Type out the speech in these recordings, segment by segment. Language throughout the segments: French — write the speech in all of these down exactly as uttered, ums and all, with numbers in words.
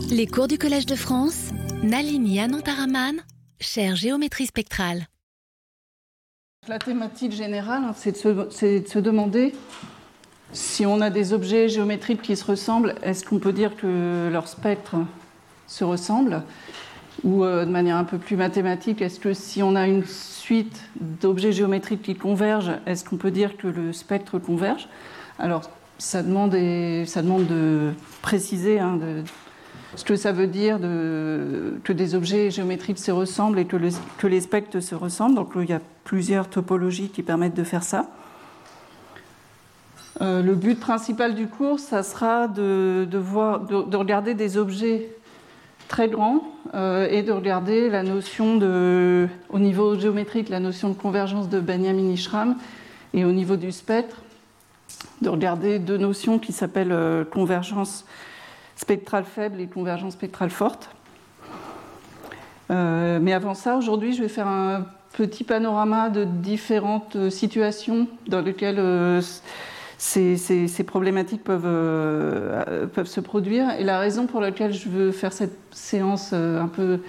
Les cours du Collège de France, Nalini Anantaraman, chaire géométrie spectrale. La thématique générale, c'est de, se, c'est de se demander si on a des objets géométriques qui se ressemblent, est-ce qu'on peut dire que leur spectre se ressemble? Ou euh, de manière un peu plus mathématique, est-ce que si on a une suite d'objets géométriques qui convergent, est-ce qu'on peut dire que le spectre converge? Alors, ça demande, et, ça demande de préciser hein, de, ce que ça veut dire de, que des objets géométriques se ressemblent et que, le, que les spectres se ressemblent. Donc, il y a plusieurs topologies qui permettent de faire ça. Euh, le but principal du cours, ça sera de, de, voir, de, de regarder des objets très grands euh, et de regarder la notion de, au niveau géométrique, la notion de convergence de Benjamin-Ishram, et au niveau du spectre, de regarder deux notions qui s'appellent euh, convergence spectrale faible et convergence spectrale forte. Euh, mais avant ça, aujourd'hui, je vais faire un petit panorama de différentes situations dans lesquelles euh, Ces, ces, ces problématiques peuvent, euh, peuvent se produire. Et la raison pour laquelle je veux faire cette séance euh, un peu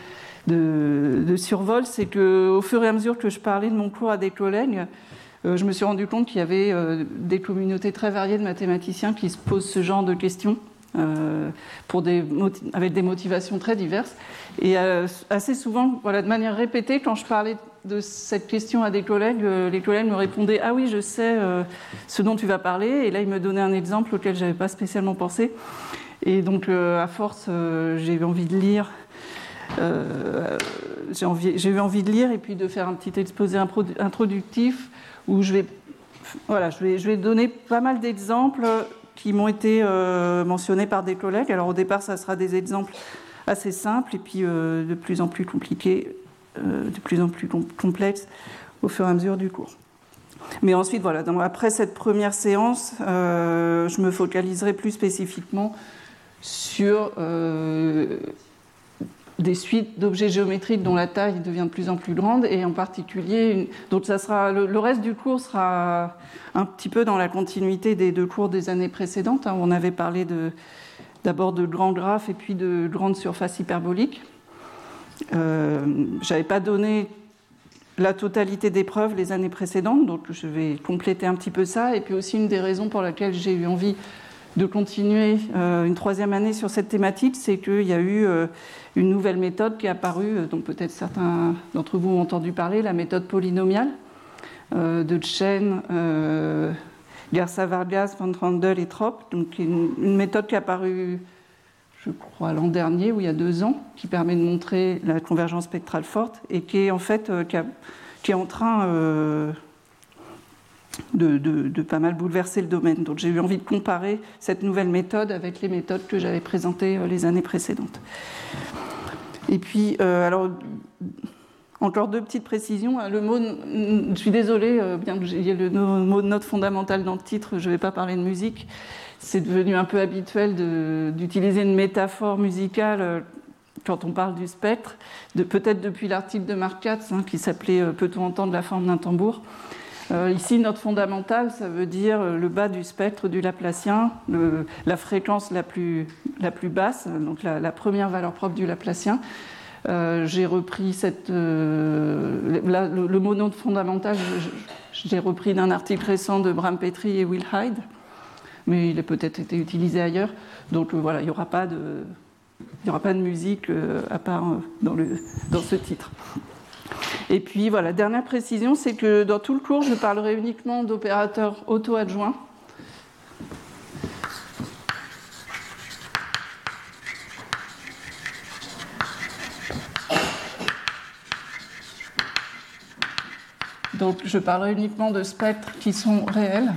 de, de survol, c'est qu'au fur et à mesure que je parlais de mon cours à des collègues, euh, je me suis rendu compte qu'il y avait euh, des communautés très variées de mathématiciens qui se posent ce genre de questions euh, pour des, avec des motivations très diverses. Et euh, assez souvent, voilà, de manière répétée, quand je parlais de cette question à des collègues, les collègues me répondaient « Ah oui, je sais euh, ce dont tu vas parler », et là, ils me donnaient un exemple auquel je n'avais pas spécialement pensé. Et donc, euh, à force, euh, j'ai eu envie de lire, euh, j'ai, envie, j'ai eu envie de lire et puis de faire un petit exposé introductif où je vais, voilà, je vais, je vais donner pas mal d'exemples qui m'ont été euh, mentionnés par des collègues. Alors, au départ, ça sera des exemples assez simples et puis euh, de plus en plus compliqués. Euh, de plus en plus com- complexe au fur et à mesure du cours. Mais ensuite, voilà, donc après cette première séance, euh, je me focaliserai plus spécifiquement sur euh, des suites d'objets géométriques dont la taille devient de plus en plus grande, et en particulier, une... donc ça sera le, le reste du cours sera un petit peu dans la continuité des deux cours des années précédentes, hein, où on avait parlé de, d'abord de grands graphes et puis de grandes surfaces hyperboliques. Euh, je n'avais pas donné la totalité des preuves les années précédentes, donc je vais compléter un petit peu ça. Et puis aussi, une des raisons pour laquelle j'ai eu envie de continuer euh, une troisième année sur cette thématique, c'est qu'il y a eu euh, une nouvelle méthode qui est apparue, donc peut-être certains d'entre vous ont entendu parler, la méthode polynomiale euh, de Chen, euh, Garza-Vargas, Van Trandel et Trop, donc une, une méthode qui est apparue, je crois, l'an dernier, ou il y a deux ans, qui permet de montrer la convergence spectrale forte et qui est en fait euh, qui, a, qui est en train euh, de, de, de pas mal bouleverser le domaine. Donc j'ai eu envie de comparer cette nouvelle méthode avec les méthodes que j'avais présentées euh, les années précédentes. Et puis, euh, alors, encore deux petites précisions. Le mot, je suis désolée, euh, bien que j'ai le mot de note fondamentale dans le titre, je ne vais pas parler de musique. C'est devenu un peu habituel de, d'utiliser une métaphore musicale euh, quand on parle du spectre, de, peut-être depuis l'article de Marc Katz, hein, qui s'appelait euh, « Peut-on entendre la forme d'un tambour ?» euh, Ici, note fondamentale, ça veut dire euh, le bas du spectre du Laplacien, le, la fréquence la plus, la plus basse, donc la, la première valeur propre du Laplacien. Euh, j'ai repris cette, euh, la, le, le mot note fondamentale, je, je, j'ai repris d'un article récent de Bram Petry et Will Hyde, mais il a peut-être été utilisé ailleurs. Donc euh, voilà, il n'y aura pas de, il n'y aura pas de musique euh, à part euh, dans, le, dans ce titre. Et puis voilà, dernière précision, c'est que dans tout le cours, je parlerai uniquement d'opérateurs auto-adjoints. Donc je parlerai uniquement de spectres qui sont réels.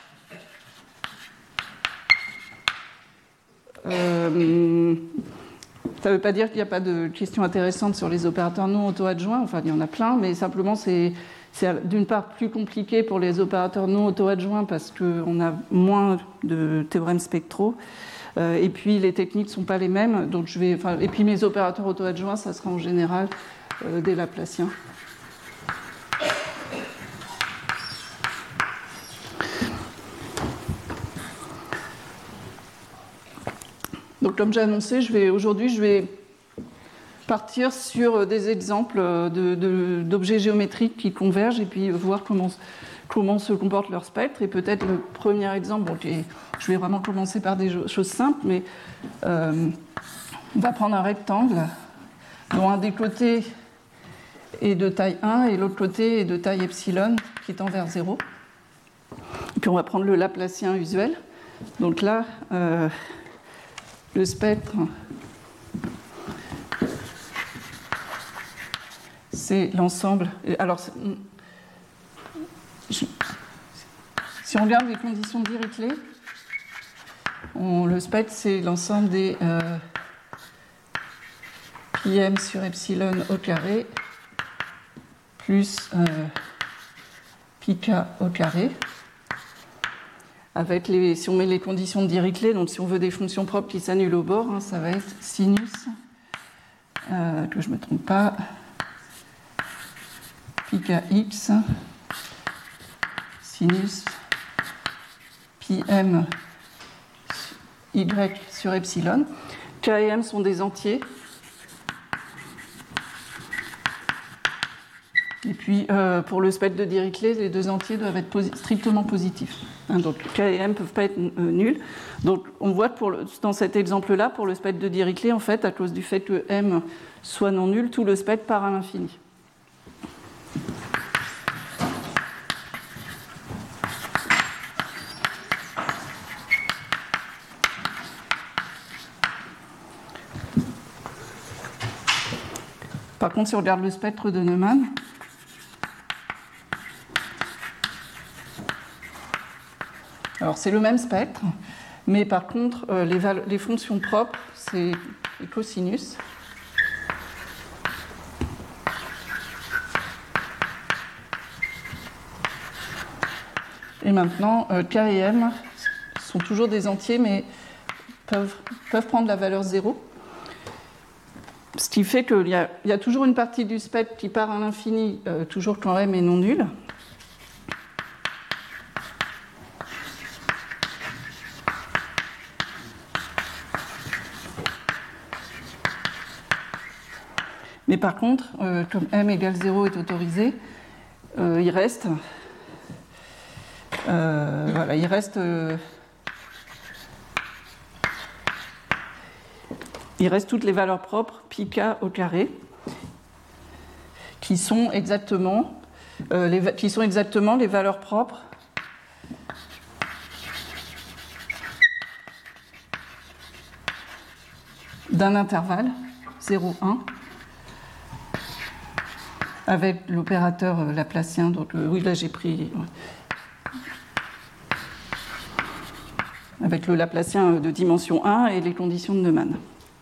Euh, ça ne veut pas dire qu'il n'y a pas de questions intéressantes sur les opérateurs non auto-adjoints, enfin il y en a plein, mais simplement c'est, c'est d'une part plus compliqué pour les opérateurs non auto-adjoints parce qu'on a moins de théorèmes spectraux, euh, et puis les techniques ne sont pas les mêmes, donc je vais, enfin, et puis mes opérateurs auto-adjoints, ça sera en général euh, des Laplaciens. Donc, comme j'ai annoncé, je vais, aujourd'hui, je vais partir sur des exemples de, de, d'objets géométriques qui convergent et puis voir comment, comment se comporte leur spectre. Et peut-être le premier exemple, bon, qui est, je vais vraiment commencer par des choses simples, mais euh, on va prendre un rectangle dont un des côtés est de taille un et l'autre côté est de taille epsilon qui tend vers zéro. Et puis on va prendre le Laplacien usuel. Donc là, euh, le spectre, c'est l'ensemble. Alors, je, si on regarde les conditions de Dirichlet, on, le spectre, c'est l'ensemble des euh, pi m sur epsilon au carré plus euh, pi k au carré. Avec les, si on met les conditions de Dirichlet, donc si on veut des fonctions propres qui s'annulent au bord, hein, ça va être sinus, euh, que je ne me trompe pas, pi kx, sinus, pi m y sur epsilon. K et m sont des entiers. Et puis, euh, pour le spectre de Dirichlet, les deux entiers doivent être posi- strictement positifs. Hein, donc, K et M ne peuvent pas être euh, nuls. Donc, on voit que pour le, dans cet exemple-là, pour le spectre de Dirichlet, en fait, à cause du fait que M soit non nul, tout le spectre part à l'infini. Par contre, si on regarde le spectre de Neumann, alors c'est le même spectre, mais par contre, euh, les, val- les fonctions propres, c'est les cosinus. Et maintenant, euh, K et M sont toujours des entiers, mais peuvent, peuvent prendre la valeur zéro. Ce qui fait qu'il y a, il y a toujours une partie du spectre qui part à l'infini, euh, toujours quand M est non nul. Mais par contre, euh, comme M égale zéro est autorisé, euh, il reste, euh, voilà, il reste, euh, il reste toutes les valeurs propres pi k au carré, qui sont exactement, euh, les, qui sont exactement les valeurs propres d'un intervalle zéro, un. Avec l'opérateur laplacien, donc euh, oui, là j'ai pris. Ouais. Avec le laplacien de dimension un et les conditions de Neumann.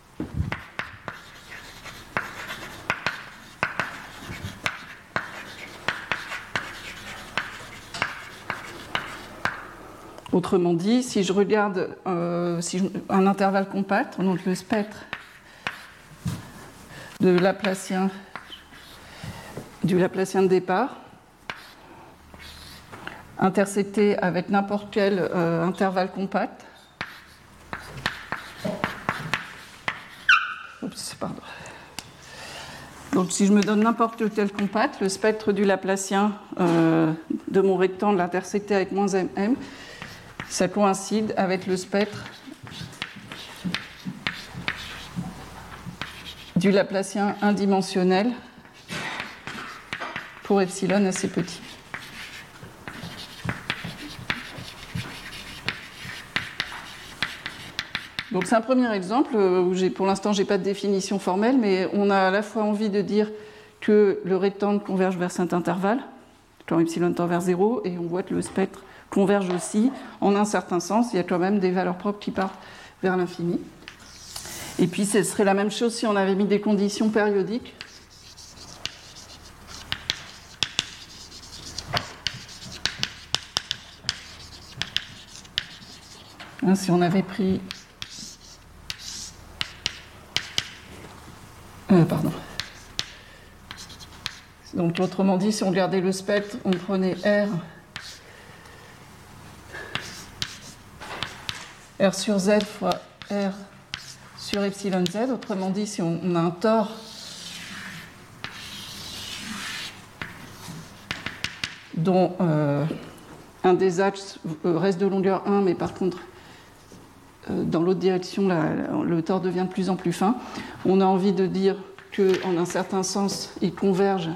Autrement dit, si je regarde euh, si je, un intervalle compact, donc le spectre de Laplacien, du Laplacien de départ, intercepté avec n'importe quel euh, intervalle compact. Oups, pardon. Donc si je me donne n'importe quel compact, le spectre du Laplacien euh, de mon rectangle intercepté avec moins mm, ça coïncide avec le spectre du Laplacien indimensionnel pour epsilon assez petit. Donc c'est un premier exemple où j'ai, pour l'instant je n'ai pas de définition formelle, mais on a à la fois envie de dire que le rectangle converge vers cet intervalle, quand epsilon tend vers zéro, et on voit que le spectre converge aussi. En un certain sens, il y a quand même des valeurs propres qui partent vers l'infini. Et puis ce serait la même chose si on avait mis des conditions périodiques. Hein, si on avait pris... Euh, pardon. Donc autrement dit, si on regardait le spectre, on prenait R, R sur Z fois R sur epsilon z. Autrement dit, si on, on a un tore dont euh, un des axes reste de longueur un, mais par contre, euh, dans l'autre direction, la, le tore devient de plus en plus fin, on a envie de dire qu'en un certain sens, il converge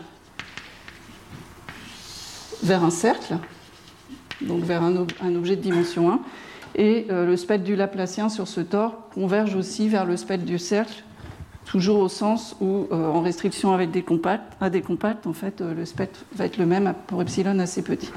vers un cercle, donc vers un, ob- un objet de dimension un, et euh, le spectre du Laplacien sur ce tore converge aussi vers le spectre du cercle, toujours au sens où, euh, en restriction avec des compacts, à des compacts, en fait, euh, le spectre va être le même pour epsilon assez petit.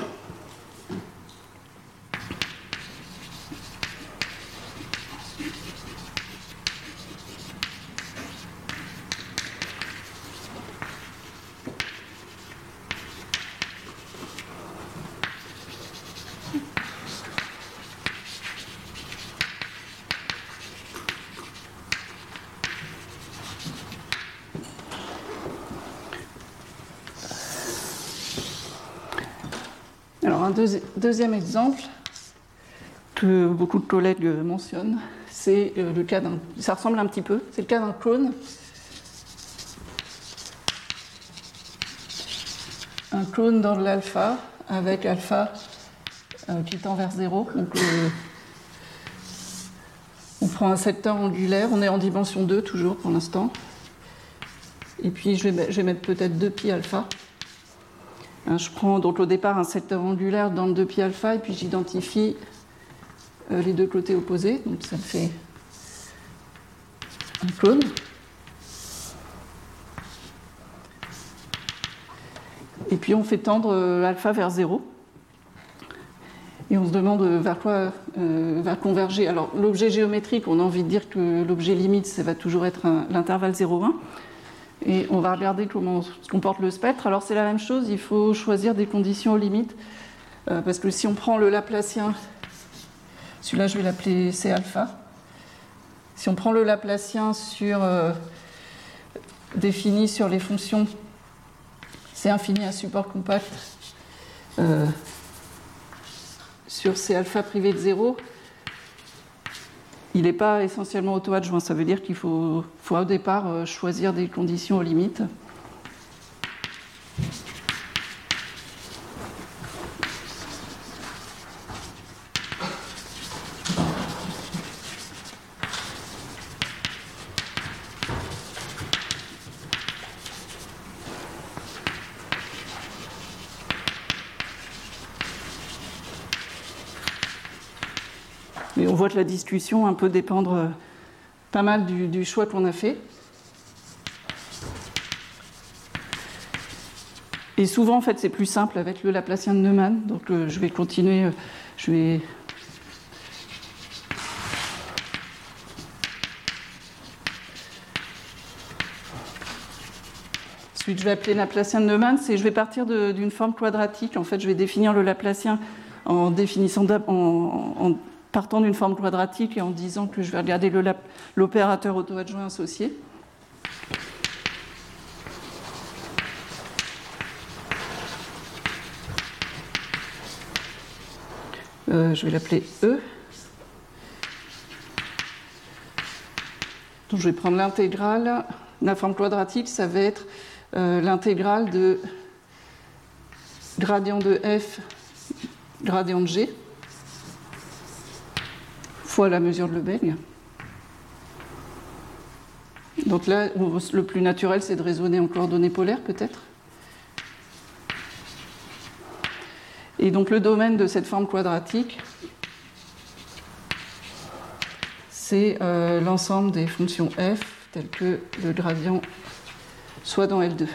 Alors, un deuxi- deuxième exemple que beaucoup de collègues mentionnent, c'est euh, le cas d'un. Ça ressemble un petit peu, c'est le cas d'un cône. Un cône dans l'alpha, avec alpha euh, qui tend vers zéro. Donc, euh, on prend un secteur angulaire, on est en dimension deux toujours pour l'instant. Et puis, je vais, je vais mettre peut-être deux pi alpha. Je prends donc au départ un secteur angulaire dans le deux pi alpha et puis j'identifie euh, les deux côtés opposés. Donc ça me fait un cône. Et puis on fait tendre euh, alpha vers zéro. Et on se demande vers quoi euh, va converger. Alors l'objet géométrique, on a envie de dire que l'objet limite, ça va toujours être un, l'intervalle zéro un. Et on va regarder comment se comporte le spectre. Alors c'est la même chose, il faut choisir des conditions aux limites. Euh, parce que si on prend le Laplacien, celui-là je vais l'appeler C alpha. Si on prend le Laplacien sur, euh, défini sur les fonctions C infini à support compact euh, sur C alpha privé de zéro, il n'est pas essentiellement auto-adjoint. Ça veut dire qu'il faut, faut au départ choisir des conditions aux limites. Et on voit que la discussion un peut dépendre pas mal du, du choix qu'on a fait. Et souvent, en fait, c'est plus simple avec le Laplacien de Neumann. Donc, euh, je vais continuer. Euh, je vais. Celui que je vais appeler Laplacien de Neumann, c'est je vais partir de, d'une forme quadratique. En fait, je vais définir le Laplacien en définissant en, en partant d'une forme quadratique et en disant que je vais regarder le, l'opérateur auto-adjoint associé. Euh, je vais l'appeler E. Donc je vais prendre l'intégrale. La forme quadratique, ça va être euh, l'intégrale de gradient de f, gradient de g, fois la mesure de Lebesgue. Donc là, le plus naturel, c'est de raisonner en coordonnées polaires, peut-être. Et donc le domaine de cette forme quadratique, c'est euh, l'ensemble des fonctions f, telles que le gradient soit dans L deux.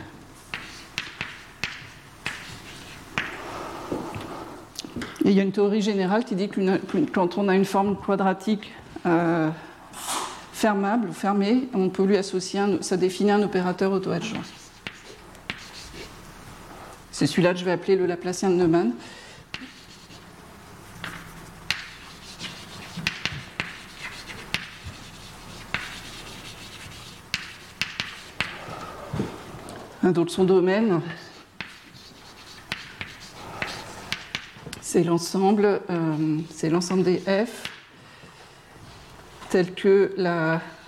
Et il y a une théorie générale qui dit que quand on a une forme quadratique euh, fermable, fermée, on peut lui associer, un, ça définit un opérateur auto-adjoint. C'est celui-là que je vais appeler le Laplacien de Neumann. Donc son domaine, c'est l'ensemble, euh, c'est l'ensemble des f tels que la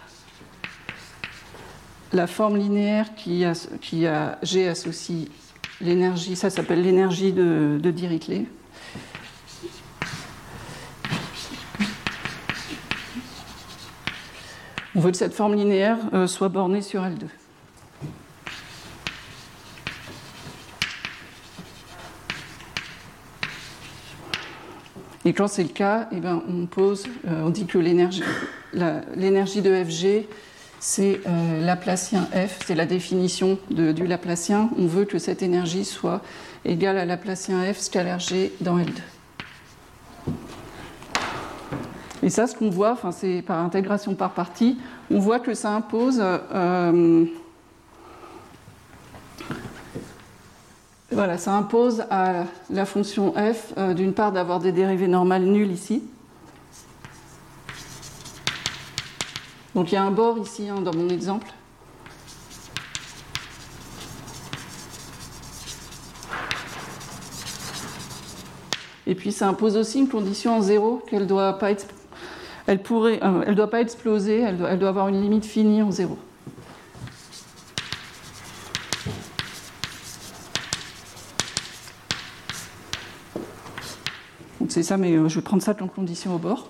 la forme linéaire qui a, qui a G associe l'énergie, ça s'appelle l'énergie de, de Dirichlet. On veut que cette forme linéaire euh, soit bornée sur L deux. Et quand c'est le cas, eh ben, on pose, euh, on dit que l'énergie, la, l'énergie de F G, c'est euh, Laplacien F, c'est la définition de, du Laplacien. On veut que cette énergie soit égale à Laplacien F scalaire G dans L deux. Et ça, ce qu'on voit, enfin, c'est par intégration par partie, on voit que ça impose euh, voilà, ça impose à la fonction f, euh, d'une part, d'avoir des dérivées normales nulles ici. Donc il y a un bord ici, hein, dans mon exemple. Et puis ça impose aussi une condition en zéro, qu'elle doit pas être, elle pourrait, euh, elle doit pas exploser, elle doit, elle doit avoir une limite finie en zéro. Donc c'est ça, mais je vais prendre ça comme condition au bord.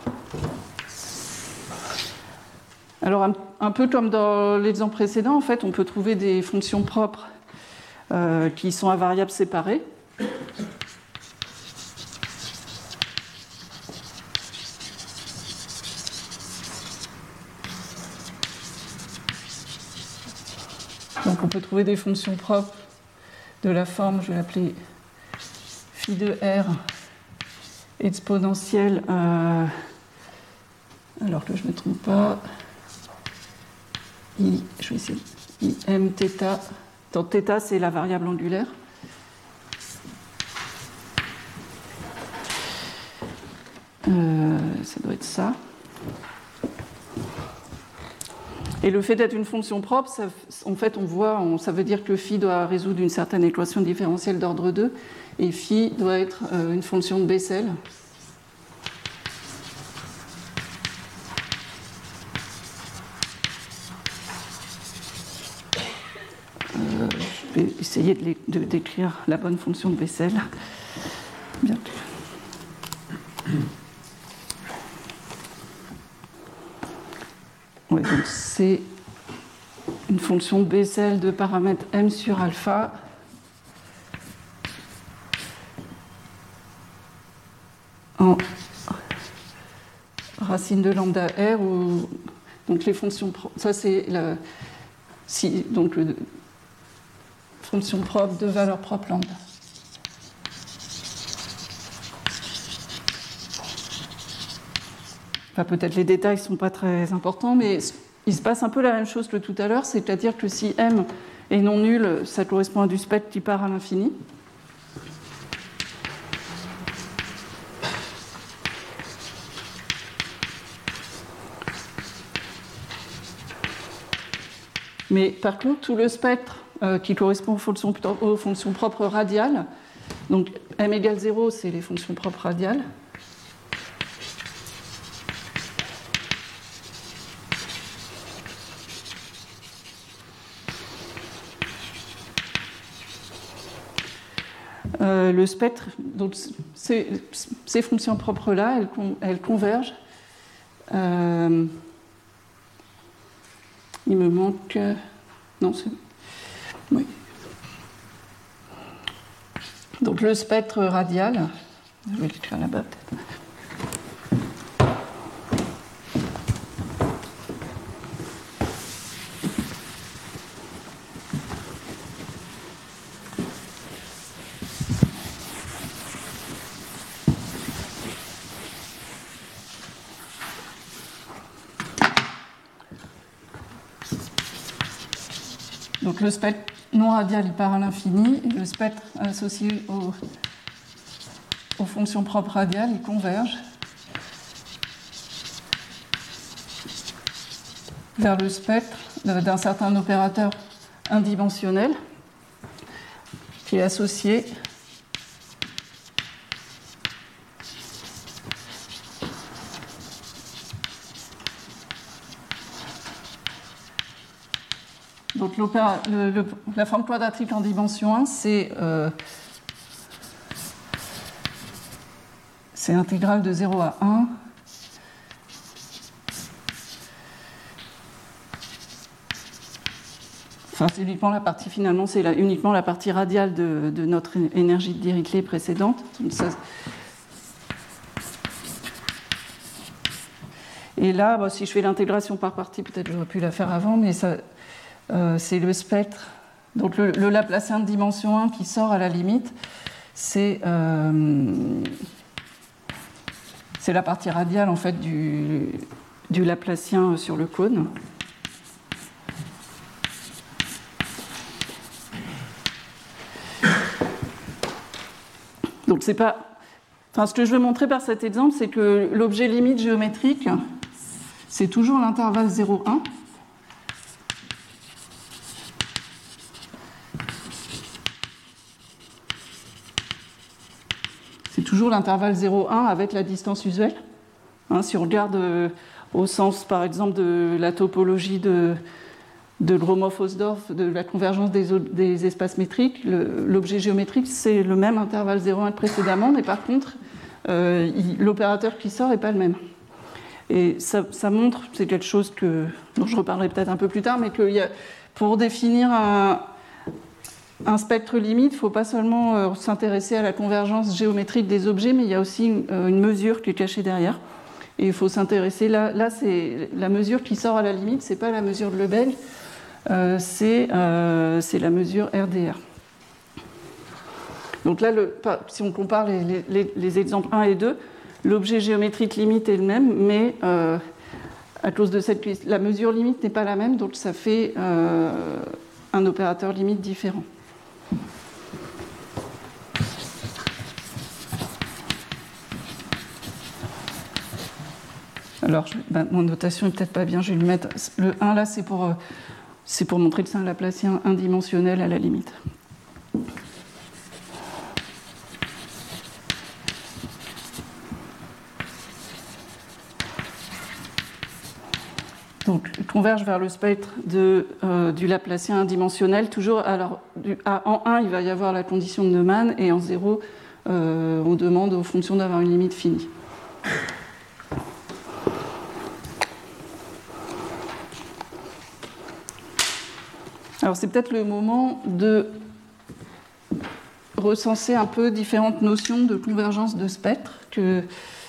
Alors, un, un peu comme dans l'exemple précédent, en fait, on peut trouver des fonctions propres euh, qui sont à variables séparées. Donc, on peut trouver des fonctions propres de la forme, je vais l'appeler phi de R exponentielle, euh, alors que je ne me trompe pas, I, je vais essayer, I M θ. Donc θ, c'est la variable angulaire. Euh, ça doit être ça. Et le fait d'être une fonction propre, ça, en fait, on voit, on, ça veut dire que phi doit résoudre une certaine équation différentielle d'ordre deux, et phi doit être euh, une fonction de Bessel. Euh, je vais essayer de, de décrire la bonne fonction de Bessel. Bien. Ouais, donc c'est une fonction de Bessel de paramètre m sur alpha en racine de lambda r, où donc les fonctions, ça c'est la si, donc le, fonction propre de valeur propre lambda. Enfin, peut-être les détails ne sont pas très importants, mais il se passe un peu la même chose que tout à l'heure, c'est-à-dire que si m est non nul, ça correspond à du spectre qui part à l'infini. Mais par contre, tout le spectre euh, qui correspond aux fonctions, aux fonctions propres radiales, donc m égale zéro, c'est les fonctions propres radiales. Euh, le spectre, donc ces, ces fonctions propres-là, elles, elles convergent. Euh, il me manque... Non, c'est... Oui. Donc le spectre radial, je vais l'écrire là-bas peut-être. Donc le spectre non radial, il part à l'infini, et le spectre associé aux, aux fonctions propres radiales, il converge vers le spectre d'un certain opérateur indimensionnel qui est associé Donc le, le, la forme quadratique en dimension un, c'est euh, c'est intégrale de zéro à un. Enfin, c'est uniquement la partie, finalement, c'est la, uniquement la partie radiale de, de notre énergie de Dirichlet précédente. Ça, et là, bah, si je fais l'intégration par partie, peut-être j'aurais pu la faire avant, mais ça, euh, c'est le spectre. Donc le, le Laplacien de dimension un qui sort à la limite, c'est euh, c'est la partie radiale en fait du, du Laplacien sur le cône. Donc c'est pas. Enfin, ce que je veux montrer par cet exemple, c'est que l'objet limite géométrique, c'est toujours l'intervalle zéro un. C'est toujours l'intervalle zéro un avec la distance usuelle. Hein, si on regarde euh, au sens, par exemple, de la topologie de, de Gromov-Hausdorff, de la convergence des, des espaces métriques, le, l'objet géométrique, c'est le même intervalle zéro un que précédemment, mais par contre, euh, il, l'opérateur qui sort n'est pas le même. Et ça, ça montre, c'est quelque chose que, dont je reparlerai peut-être un peu plus tard, mais que y a, pour définir un, un spectre limite, il ne faut pas seulement euh, s'intéresser à la convergence géométrique des objets, mais il y a aussi une, euh, une mesure qui est cachée derrière. Et il faut s'intéresser, là, là c'est la mesure qui sort à la limite, ce n'est pas la mesure de Lebesgue, euh, c'est, euh, c'est la mesure R D R. Donc là, le, si on compare les, les, les exemples un et deux, l'objet géométrique limite est le même, mais euh, à cause de cette, la mesure limite n'est pas la même, donc ça fait euh, un opérateur limite différent. Alors, je, ben, mon notation n'est peut-être pas bien, je vais le mettre. Le un là, c'est pour, euh, c'est pour montrer que c'est un Laplacien indimensionnel à la limite. Donc, il converge vers le spectre de, euh, du Laplacien indimensionnel. Toujours, alors, du, à, en un, il va y avoir la condition de Neumann, et en zéro, euh, on demande aux fonctions d'avoir une limite finie. Alors, c'est peut-être le moment de recenser un peu différentes notions de convergence de spectres que.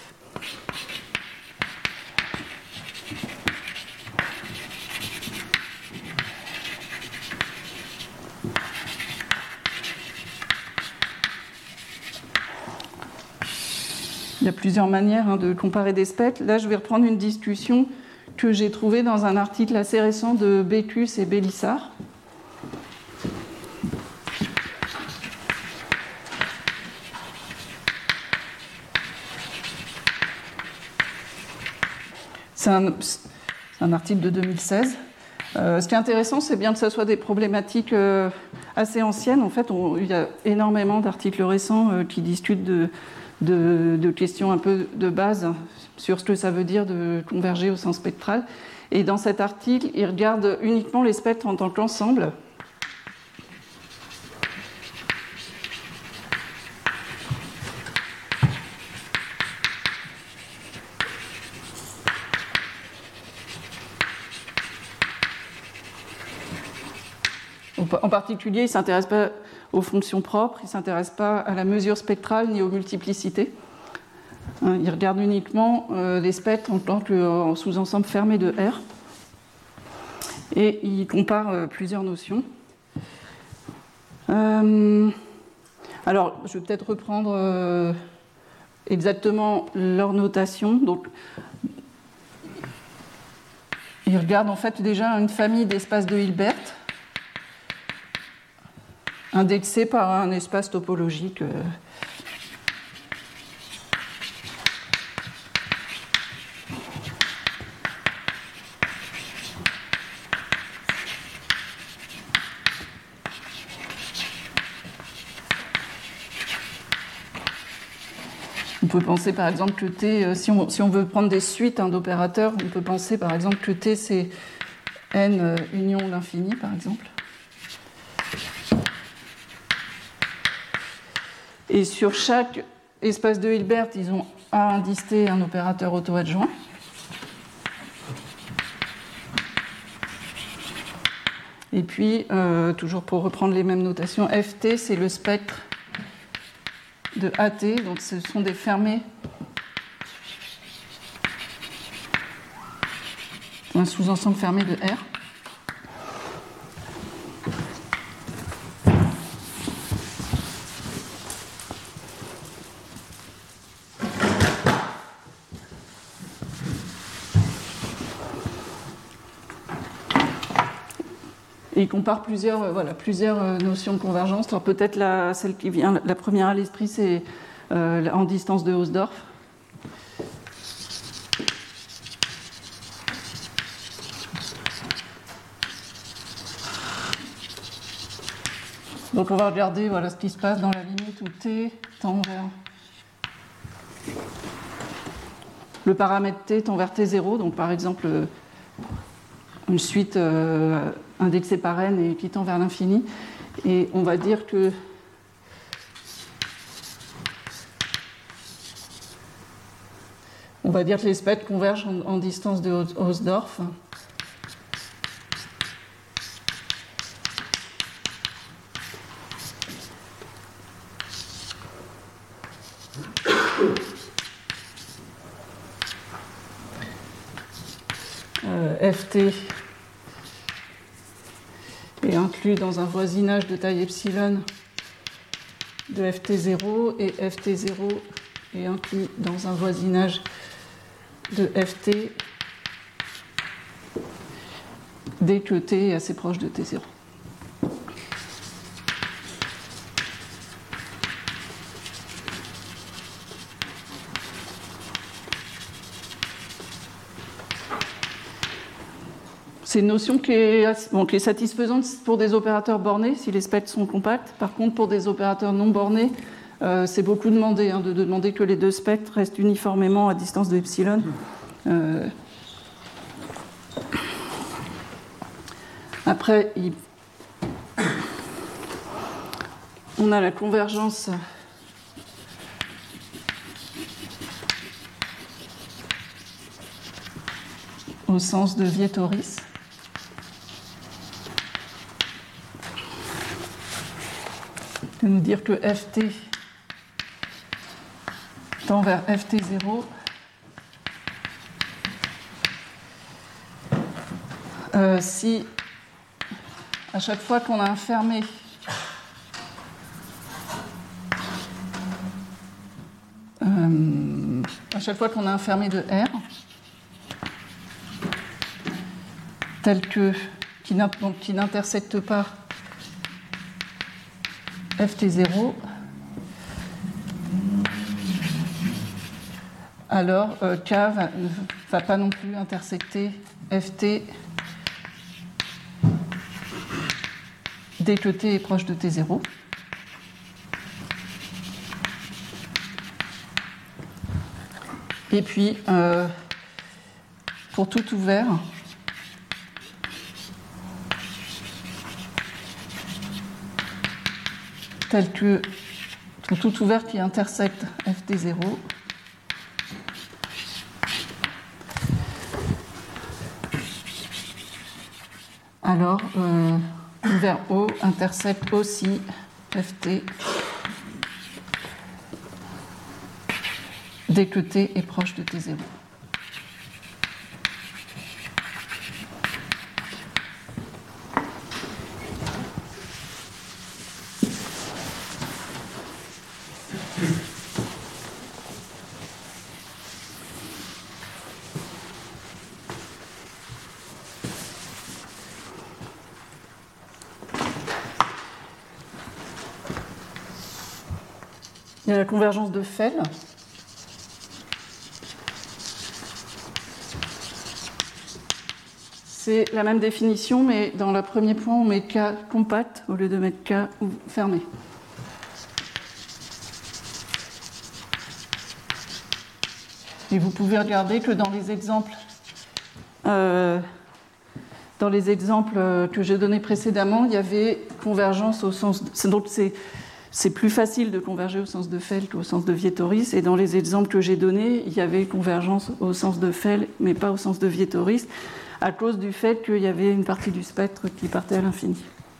Il y a plusieurs manières hein, de comparer des spectres. Là, je vais reprendre une discussion que j'ai trouvée dans un article assez récent de Bécus et Bélissard. C'est un, un article de deux mille seize. Euh, ce qui est intéressant, c'est bien que ce soit des problématiques euh, assez anciennes. En fait, on, il y a énormément d'articles récents euh, qui discutent de, de, de questions un peu de base sur ce que ça veut dire de converger au sens spectral. Et dans cet article, il regarde uniquement les spectres en tant qu'ensemble. En particulier, il ne s'intéresse pas aux fonctions propres, il ne s'intéresse pas à la mesure spectrale ni aux multiplicités. Il regarde uniquement les spectres en tant que sous-ensemble fermé de R. Et il compare plusieurs notions. Euh, alors, je vais peut-être reprendre exactement leur notation. Donc, il regarde en fait déjà une famille d'espaces de Hilbert, indexé par un espace topologique. On peut penser par exemple que T, si on, si on veut prendre des suites hein, d'opérateurs, on peut penser par exemple que T c'est n euh, union l'infini, par exemple. Et sur chaque espace de Hilbert, ils ont un indice T et un opérateur auto-adjoint. Et puis, euh, toujours pour reprendre les mêmes notations, F T, c'est le spectre de A T, donc ce sont des fermés, un sous-ensemble fermé de R. Et il compare plusieurs, euh, voilà, plusieurs euh, notions de convergence. Alors peut-être la, celle qui vient, la première à l'esprit, c'est euh, en distance de Hausdorff. Donc on va regarder voilà, ce qui se passe dans la limite où t tend vers... Le paramètre t tend vers t zéro, donc par exemple une suite euh, indexée par n et qui tend vers l'infini. Et on va dire que on va dire que les spectres convergent en, en distance de Hausdorff. Euh, F T est inclus dans un voisinage de taille epsilon de F T zéro et F T zéro est inclus dans un voisinage de F T dès que T est assez proche de T zéro. C'est une notion qui est, bon, qui est satisfaisante pour des opérateurs bornés, si les spectres sont compacts. Par contre, pour des opérateurs non bornés, euh, c'est beaucoup demandé, hein, de, de demander que les deux spectres restent uniformément à distance de epsilon. Euh... Après, il... on a la convergence au sens de Vietoris. De nous dire que F T tend vers F T zéro. Euh, si à chaque fois qu'on a un fermé euh, à chaque fois qu'on a un fermé de R tel que qui n'intersecte pas F T zéro, alors euh, K va, ne va pas non plus intersecter F T dès que T est proche de T zéro. Et puis, euh, pour tout ouvert, tel que pour tout ouvert qui intersecte F T zéro, alors euh, ouvert O intersecte aussi F T dès que T est proche de T zéro. Il y a la convergence de Fell. C'est la même définition, mais dans le premier point, on met K compact au lieu de mettre K fermé. Et vous pouvez regarder que dans les exemples euh, dans les exemples que j'ai donnés précédemment, il y avait convergence au sens... De, donc c'est, c'est plus facile de converger au sens de Fell qu'au sens de Vietoris, et dans les exemples que j'ai donnés, il y avait convergence au sens de Fell, mais pas au sens de Vietoris, à cause du fait qu'il y avait une partie du spectre qui partait à l'infini.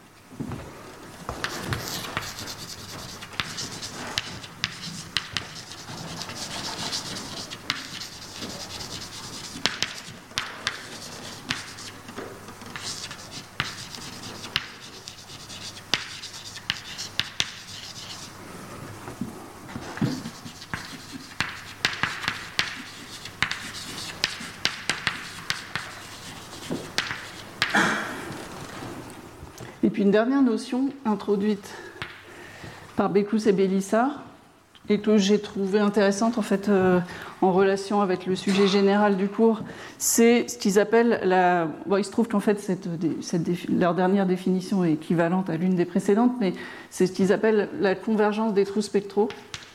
Et puis une dernière notion introduite par Béclus et Bélissard, et que j'ai trouvée intéressante en fait euh, en relation avec le sujet général du cours, c'est ce qu'ils appellent la... Bon, il se trouve qu'en fait cette, cette défi... leur dernière définition est équivalente à l'une des précédentes, mais c'est ce qu'ils appellent la convergence des trous spectraux.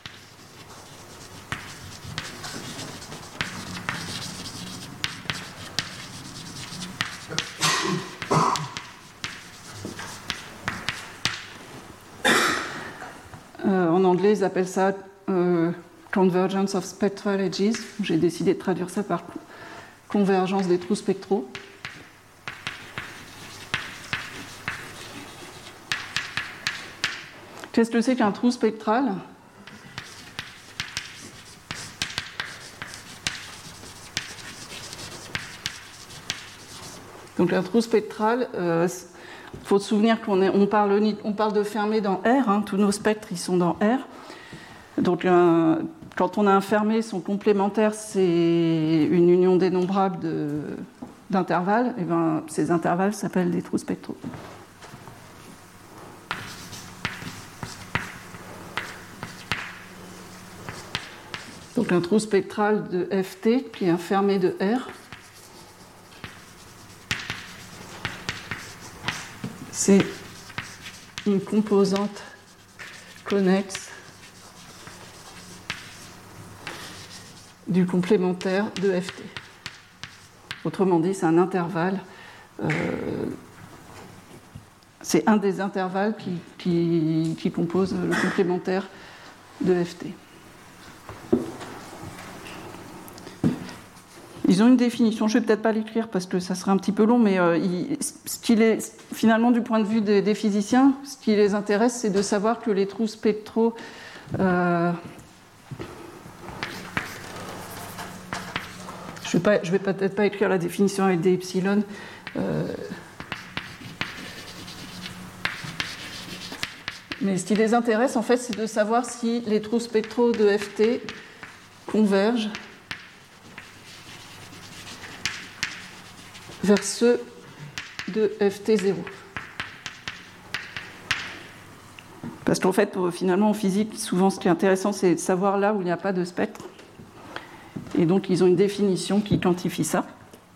Euh, en anglais, ils appellent ça euh, Convergence of Spectral Edges. J'ai décidé de traduire ça par convergence des trous spectraux. Qu'est-ce que c'est qu'un trou spectral ? Donc un trou spectral, euh, il faut se souvenir qu'on est, on parle, on parle de fermé dans R, hein, tous nos spectres ils sont dans R. Donc un, quand on a un fermé, son complémentaire c'est une union dénombrable de, d'intervalles, et ben, ces intervalles s'appellent des trous spectraux. Donc un trou spectral de F T, puis un fermé de R. C'est une composante connexe du complémentaire de F T. Autrement dit, c'est un intervalle, euh, c'est un des intervalles qui, qui, qui composent le complémentaire de F T. Ils ont une définition, je ne vais peut-être pas l'écrire parce que ça serait un petit peu long, mais euh, il, ce qui les, finalement, du point de vue des, des physiciens, ce qui les intéresse, c'est de savoir que les trous spectraux euh, je ne vais peut-être pas écrire la définition avec des epsilon. Euh, mais ce qui les intéresse, en fait, c'est de savoir si les trous spectraux de F T convergent vers ceux de F T zéro. Parce qu'en fait, finalement, en physique, souvent, ce qui est intéressant, c'est de savoir là où il n'y a pas de spectre. Et donc, ils ont une définition qui quantifie ça.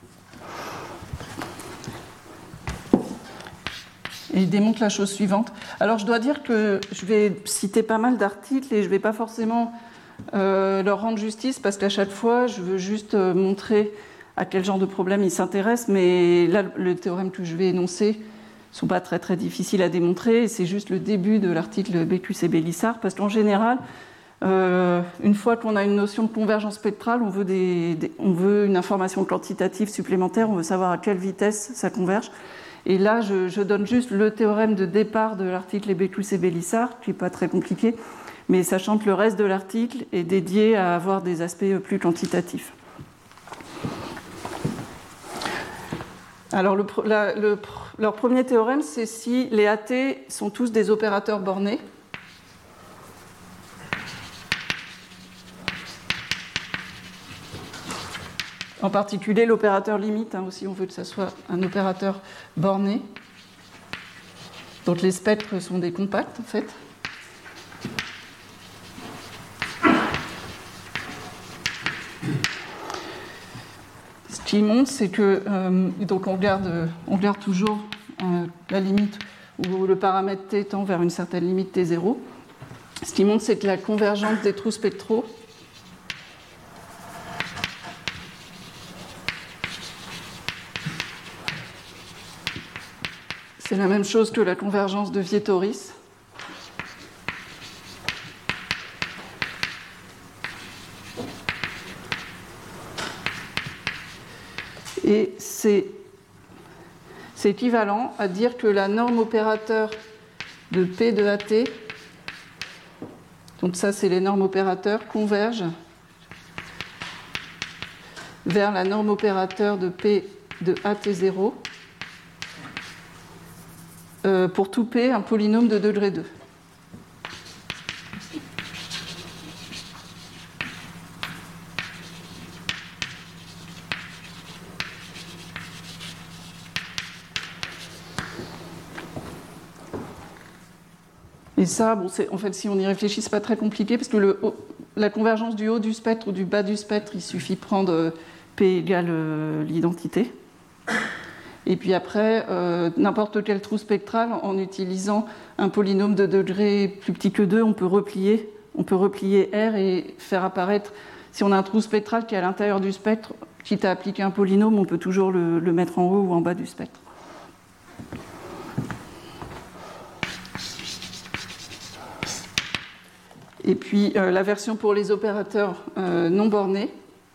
Et ils démontrent la chose suivante. Alors, je dois dire que je vais citer pas mal d'articles et je ne vais pas forcément euh, leur rendre justice parce qu'à chaque fois, je veux juste euh, montrer à quel genre de problème ils s'intéressent, mais là, le théorème que je vais énoncer ne sont pas très, très difficiles à démontrer, et c'est juste le début de l'article Béclus et Bélissard, parce qu'en général, euh, une fois qu'on a une notion de convergence spectrale, on veut, des, des, on veut une information quantitative supplémentaire, on veut savoir à quelle vitesse ça converge, et là, je, je donne juste le théorème de départ de l'article Béclus et Bélissard, qui n'est pas très compliqué, mais sachant que le reste de l'article est dédié à avoir des aspects plus quantitatifs. Alors, le, la, le, leur premier théorème, c'est si les A T sont tous des opérateurs bornés. En particulier, l'opérateur limite, hein, aussi, on veut que ça soit un opérateur borné. Donc, les spectres sont des compacts, en fait. Ce qui montre, c'est que euh, donc on regarde, on regarde toujours euh, la limite où le paramètre t tend vers une certaine limite t zéro. Ce qui montre, c'est que la convergence des trous spectraux C'est la même chose que la convergence de Vietoris. Et c'est équivalent à dire que la norme opérateur de P de A T, donc ça c'est les normes opérateurs, convergent vers la norme opérateur de P de A T zéro euh, pour tout P, un polynôme de degré deux. Et ça, bon, en fait, si on y réfléchit, c'est pas très compliqué, parce que le, la convergence du haut du spectre ou du bas du spectre, il suffit de prendre P égale euh, l'identité. Et puis après, euh, n'importe quel trou spectral, en utilisant un polynôme de degré plus petit que deux, on peut replier, on peut replier R et faire apparaître, si on a un trou spectral qui est à l'intérieur du spectre, quitte à appliquer un polynôme, on peut toujours le, le mettre en haut ou en bas du spectre. Et puis euh, la version pour les opérateurs euh, non bornés.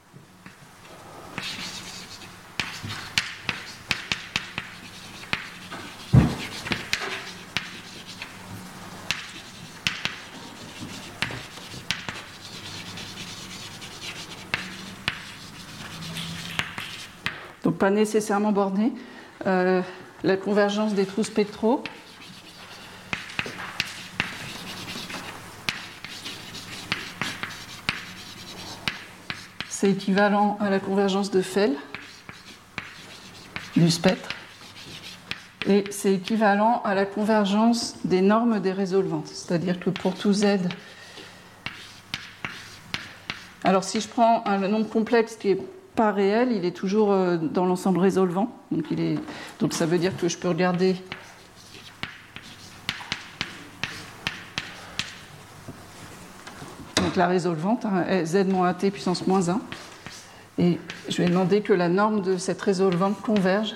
Donc pas nécessairement bornés. Euh, la convergence des trous spectraux. C'est équivalent à la convergence de Fell du spectre. Et c'est équivalent à la convergence des normes des résolvantes. C'est-à-dire que pour tout Z... Alors si je prends un nombre complexe qui n'est pas réel, il est toujours dans l'ensemble résolvant. Donc, il est... Donc ça veut dire que je peux regarder... Donc la résolvante, hein, Z moins A T puissance moins un. Et je vais demander que la norme de cette résolvante converge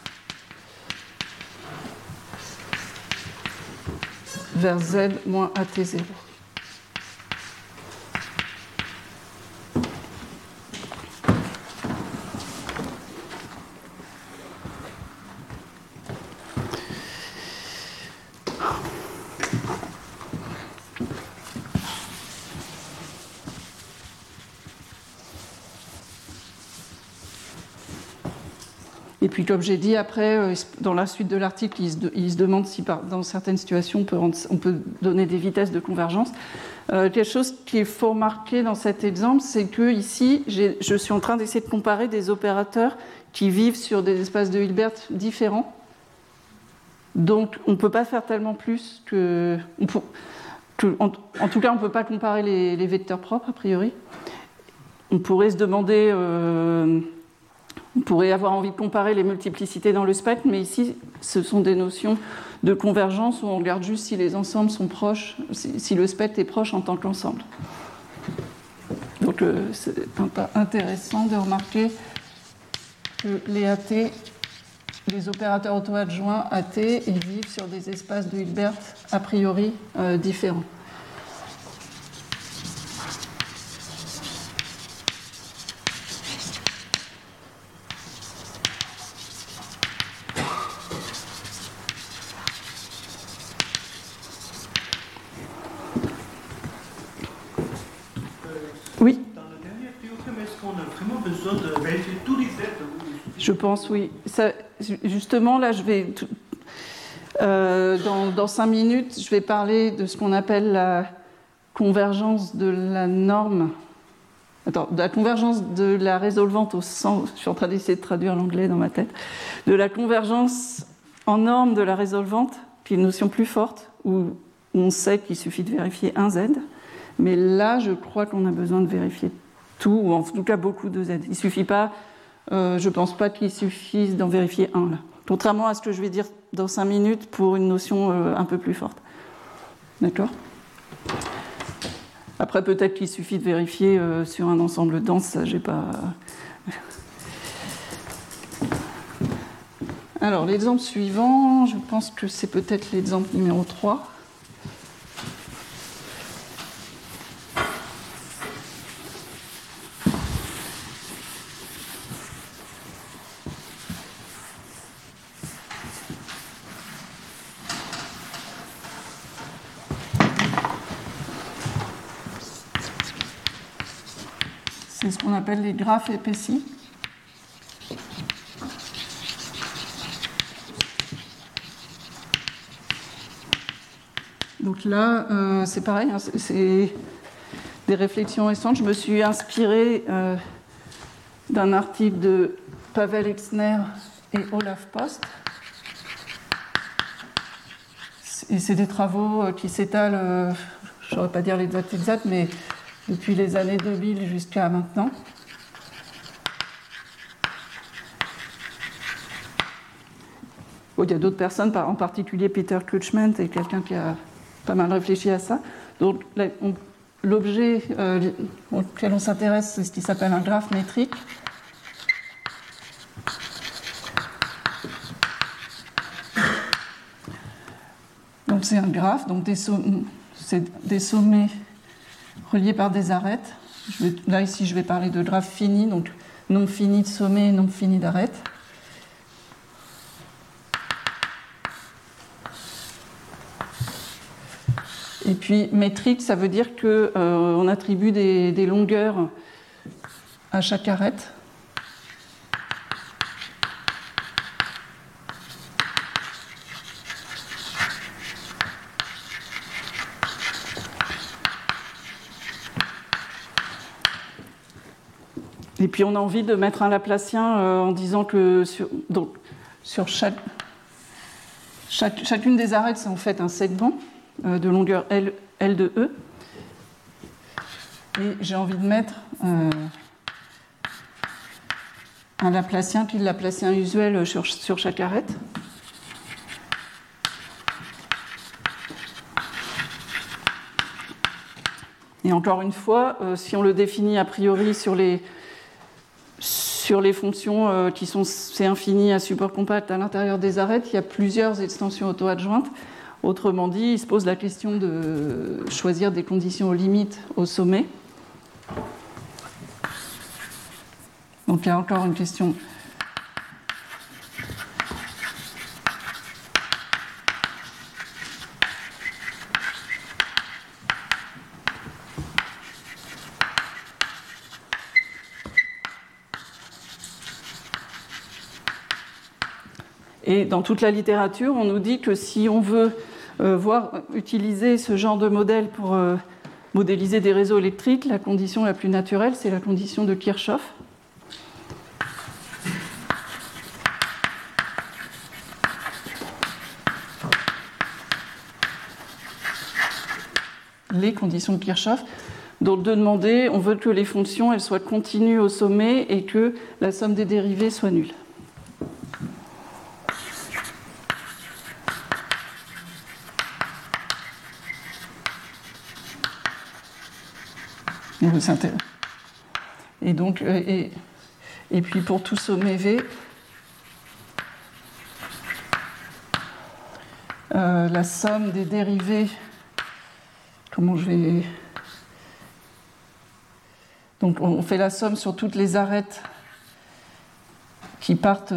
vers Z moins A T zéro. Et puis, comme j'ai dit, après, dans la suite de l'article, il se, il se demande si, par, dans certaines situations, on peut, rendre, on peut donner des vitesses de convergence. Euh, quelque chose qu'il faut remarquer dans cet exemple, c'est que ici, je suis en train d'essayer de comparer des opérateurs qui vivent sur des espaces de Hilbert différents. Donc, on ne peut pas faire tellement plus que... On peut, que en, en tout cas, on ne peut pas comparer les, les vecteurs propres, a priori. On pourrait se demander... Euh, On pourrait avoir envie de comparer les multiplicités dans le spectre, mais ici, ce sont des notions de convergence où on regarde juste si les ensembles sont proches, si, si le spectre est proche en tant qu'ensemble. Donc, euh, c'est intéressant de remarquer que les A T, les opérateurs auto-adjoints A T, ils vivent sur des espaces de Hilbert a priori euh, différents. Oui. Dans le dernier théorème, est-ce qu'on a vraiment besoin de vérifier tous les Z? Je pense, oui. Ça, justement, là, je vais... Euh, dans, dans cinq minutes, je vais parler de ce qu'on appelle la convergence de la norme... Attends, de la convergence de la résolvante au sens... Je suis en train d'essayer de traduire l'anglais dans ma tête. De la convergence en norme de la résolvante, qui est une notion plus forte, où on sait qu'il suffit de vérifier un Z. Mais là, je crois qu'on a besoin de vérifier tout, ou en tout cas beaucoup de Z. Il ne suffit pas, euh, je ne pense pas qu'il suffise d'en vérifier un, là. Contrairement à ce que je vais dire dans cinq minutes pour une notion euh, un peu plus forte. D'accord ? Après, peut-être qu'il suffit de vérifier euh, sur un ensemble dense, ça, j'ai pas... Alors, l'exemple suivant, je pense que c'est peut-être l'exemple numéro trois. C'est ce qu'on appelle les graphes épaissis. Donc là, euh, c'est pareil, hein, c'est, c'est des réflexions récentes. Je me suis inspirée euh, d'un article de Pavel Exner et Olaf Post. Et c'est des travaux qui s'étalent, euh, je ne saurais pas dire les dates exactes, mais depuis les années deux mille jusqu'à maintenant. Bon, il y a d'autres personnes, en particulier Peter Klutschmann, c'est quelqu'un qui a pas mal réfléchi à ça. Donc, là, on, l'objet euh, auquel on s'intéresse, c'est ce qui s'appelle un graphe métrique. Donc, c'est un graphe, donc des, somm- c'est des sommets reliés par des arêtes. Je vais, là, ici, je vais parler de graphe fini, donc nombre fini de sommets, nombre fini d'arêtes. Et puis, métrique, ça veut dire qu'on euh, attribue des, des longueurs à chaque arête. Et puis, on a envie de mettre un Laplacien euh, en disant que sur, donc, sur chaque, chaque, chacune des arêtes, c'est en fait un segment de longueur L, L de E. Et j'ai envie de mettre euh, un Laplacien qui est le Laplacien usuel sur, sur chaque arête. Et encore une fois, euh, si on le définit a priori sur les, sur les fonctions euh, qui sont C infini à support compact à l'intérieur des arêtes, il y a plusieurs extensions auto-adjointes. Autrement dit, il se pose la question de choisir des conditions aux limites au sommet. Donc il y a encore une question. Et dans toute la littérature, on nous dit que si on veut Euh, voir utiliser ce genre de modèle pour euh, modéliser des réseaux électriques, la condition la plus naturelle, c'est la condition de Kirchhoff. Les conditions de Kirchhoff. Donc de demander, on veut que les fonctions elles soient continues au sommet et que la somme des dérivées soit nulle. Et donc, et, et puis pour tout sommet V, euh, la somme des dérivées, comment je vais... Donc on fait la somme sur toutes les arêtes qui partent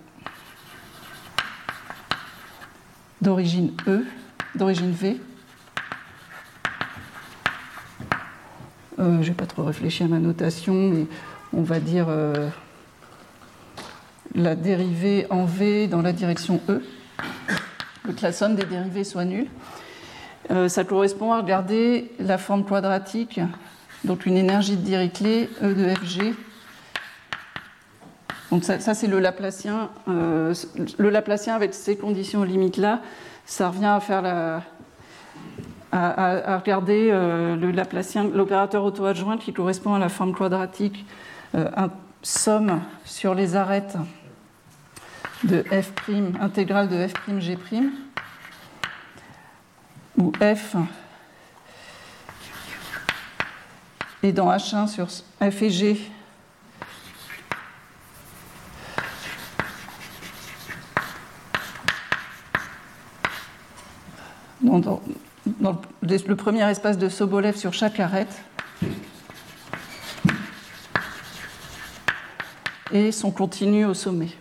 d'origine E, d'origine V. Euh, je n'ai pas trop réfléchi à ma notation, mais on va dire euh, la dérivée en V dans la direction E, que la somme des dérivées soit nulle. Euh, ça correspond à regarder la forme quadratique, donc une énergie de Dirichlet, E de F G. Donc ça, ça c'est le Laplacien. Euh, le Laplacien avec ces conditions limites-là, ça revient à faire la... À, à, à regarder euh, le Laplacien, l'opérateur auto-adjoint qui correspond à la forme quadratique, euh, un, somme sur les arêtes de f', intégrale de f'g', où f est dans H un sur f et g dans, dans, dans le, le premier espace de Sobolev sur chaque arête, et son continu au sommet.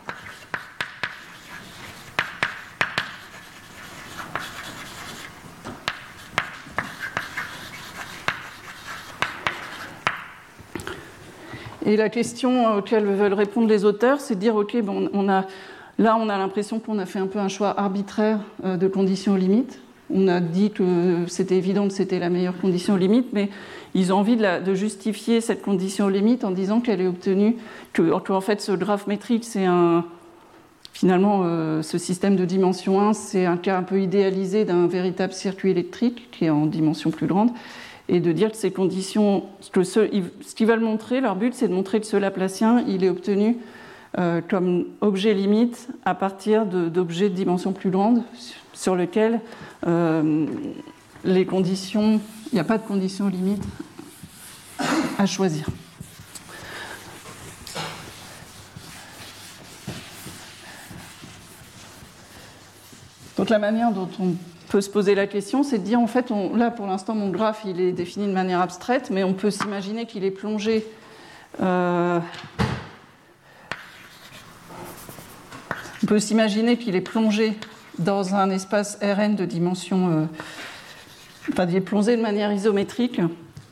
Et la question auquel veulent répondre les auteurs, c'est de dire, ok, bon, on a, là on a l'impression qu'on a fait un peu un choix arbitraire de conditions limites. On a dit que c'était évident que c'était la meilleure condition limite, mais ils ont envie de, la, de justifier cette condition limite en disant qu'elle est obtenue, que, que en fait ce graphe métrique, c'est un, finalement euh, ce système de dimension un, c'est un cas un peu idéalisé d'un véritable circuit électrique qui est en dimension plus grande, et de dire que ces conditions, que ce, ce qu'ils veulent montrer, leur but c'est de montrer que ce Laplacien, il est obtenu euh, comme objet limite à partir de, d'objets de dimension plus grande, sur lequel euh, les conditions, il n'y a pas de conditions limites à choisir. Donc la manière dont on peut se poser la question, c'est de dire, en fait, on, là pour l'instant mon graphe il est défini de manière abstraite, mais on peut s'imaginer qu'il est plongé euh, on peut s'imaginer qu'il est plongé dans un espace Rn de dimension, euh, enfin, il est plongé de manière isométrique.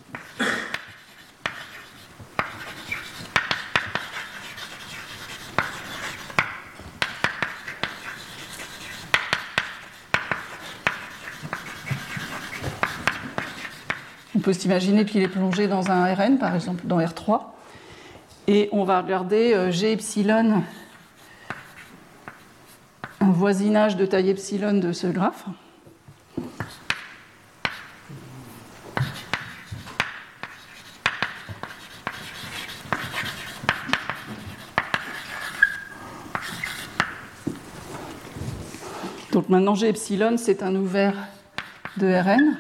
On peut s'imaginer qu'il est plongé dans un Rn, par exemple dans R trois, et on va regarder euh, G epsilon, un voisinage de taille epsilon de ce graphe. Donc maintenant G epsilon, c'est un ouvert de Rn.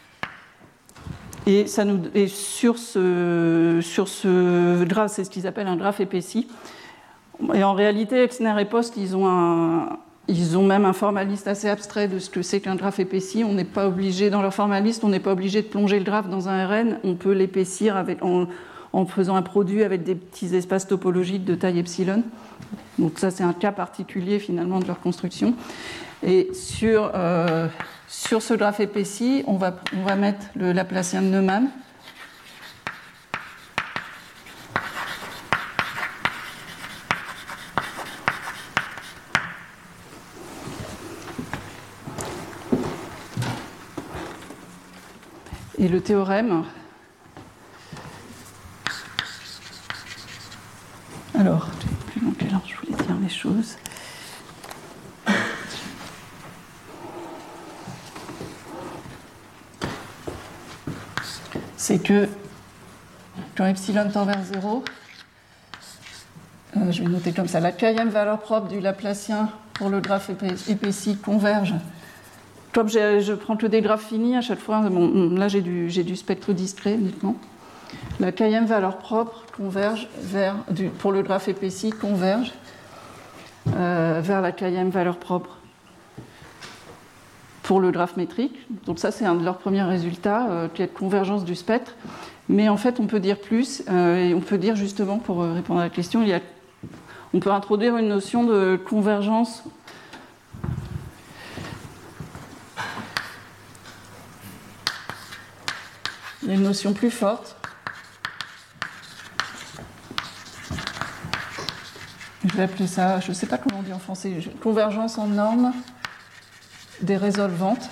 Et, ça nous, et sur, ce, sur ce graphe, c'est ce qu'ils appellent un graphe épaissi. Et en réalité, Exner et Post, ils ont, un, ils ont même un formaliste assez abstrait de ce que c'est qu'un graphe épaissi. On n'est pas obligé, dans leur formaliste, on n'est pas obligé de plonger le graphe dans un Rn. On peut l'épaissir avec, en, en faisant un produit avec des petits espaces topologiques de taille epsilon. Donc ça, c'est un cas particulier finalement de leur construction. Et sur, euh, sur ce graphe épaissi, on va, on va mettre le Laplacien de Neumann. Et le théorème. Alors, je ne sais plus dans quel ordre je voulais dire les choses. C'est que quand epsilon tend vers zéro, euh, je vais noter comme ça, la k-ième valeur propre du Laplacien pour le graphe épaissi converge. Comme je prends que des graphes finis, à chaque fois, bon, là j'ai du, j'ai du spectre discret uniquement. La k-ième valeur propre converge vers, du, pour le graphe épaissi, converge euh, vers la k-ième valeur propre pour le graphe métrique. Donc ça, c'est un de leurs premiers résultats, euh, qui est de convergence du spectre. Mais en fait, on peut dire plus, euh, et on peut dire justement, pour répondre à la question, il y a, on peut introduire une notion de convergence il y a une notion plus forte. Je vais appeler ça, je ne sais pas comment on dit en français, convergence en norme des résolvantes.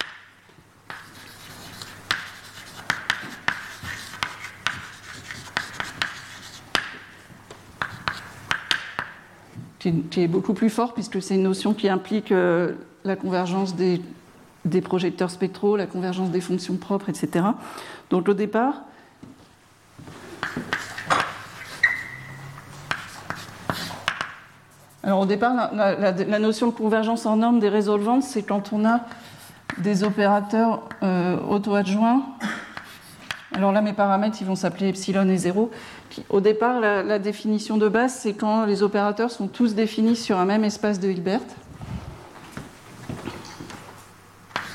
Qui est, qui est beaucoup plus fort puisque c'est une notion qui implique euh, la convergence des, des projecteurs spectraux, la convergence des fonctions propres, et cetera. Donc au départ, Alors au départ, la, la, la notion de convergence en norme des résolvantes, c'est quand on a des opérateurs euh, auto-adjoints. Alors là, mes paramètres, ils vont s'appeler epsilon et zéro. Au départ, la, la définition de base, c'est quand les opérateurs sont tous définis sur un même espace de Hilbert.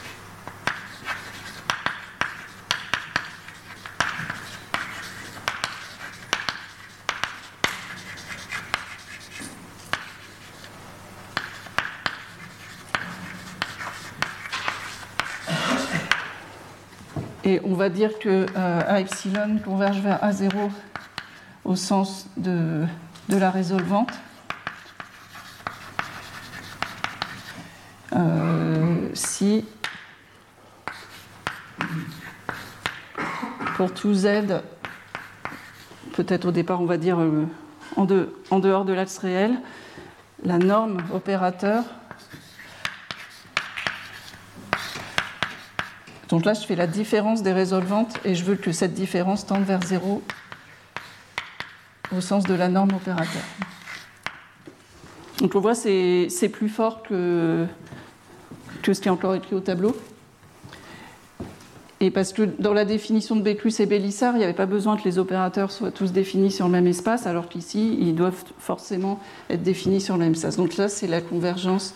Et on va dire que euh, A epsilon converge vers A zéro au sens de, de la résolvante. Euh, si pour tout Z, peut-être au départ on va dire euh, en, de, en dehors de l'axe réel, la norme opérateur. Donc là je fais la différence des résolvantes et je veux que cette différence tende vers zéro au sens de la norme opérateur. Donc on voit c'est c'est plus fort que, que ce qui est encore écrit au tableau. Et parce que dans la définition de Béclus et Bélissard, il n'y avait pas besoin que les opérateurs soient tous définis sur le même espace, alors qu'ici, ils doivent forcément être définis sur le même espace. Donc là, c'est la convergence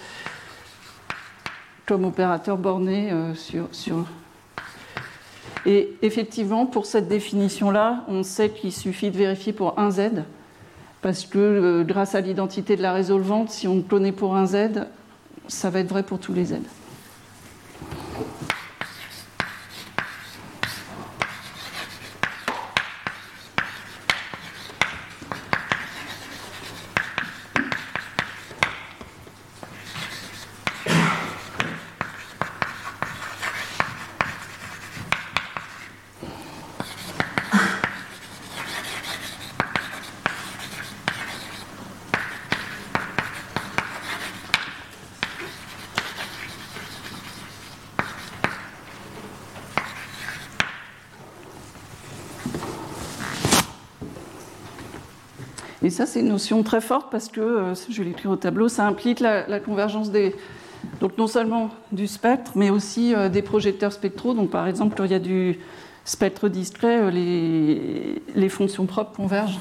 comme opérateur borné euh, sur, sur... Et effectivement, pour cette définition-là, on sait qu'il suffit de vérifier pour un Z, parce que euh, grâce à l'identité de la résolvante, si on le connaît pour un Z, ça va être vrai pour tous les Z. Et ça, c'est une notion très forte parce que, je vais l'écrire au tableau, ça implique la, la convergence des, donc non seulement du spectre, mais aussi euh, des projecteurs spectraux. Donc, par exemple, quand il y a du spectre discret, les, les fonctions propres convergent.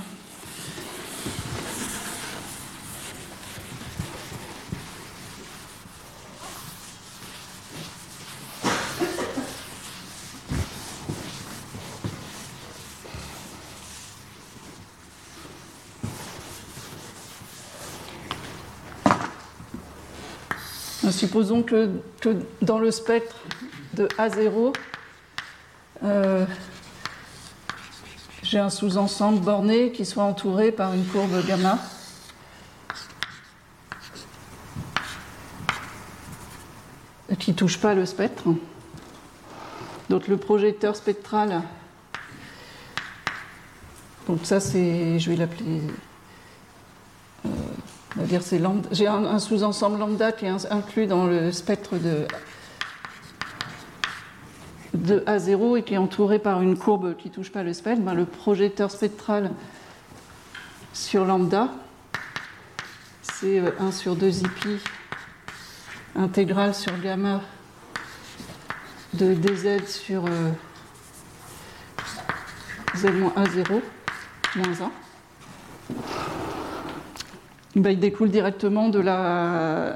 Supposons que, que dans le spectre de A zéro, euh, j'ai un sous-ensemble borné qui soit entouré par une courbe gamma. Qui ne touche pas le spectre. Donc le projecteur spectral, donc ça c'est, je vais l'appeler... Euh, On va dire c'est lambda. J'ai un, un sous-ensemble lambda qui est inclus dans le spectre de, de A zéro et qui est entouré par une courbe qui ne touche pas le spectre. Ben, le projecteur spectral sur lambda, c'est un sur deux I pi intégrale sur gamma de dz sur euh, z-a zéro moins un. Ben, il découle directement de la,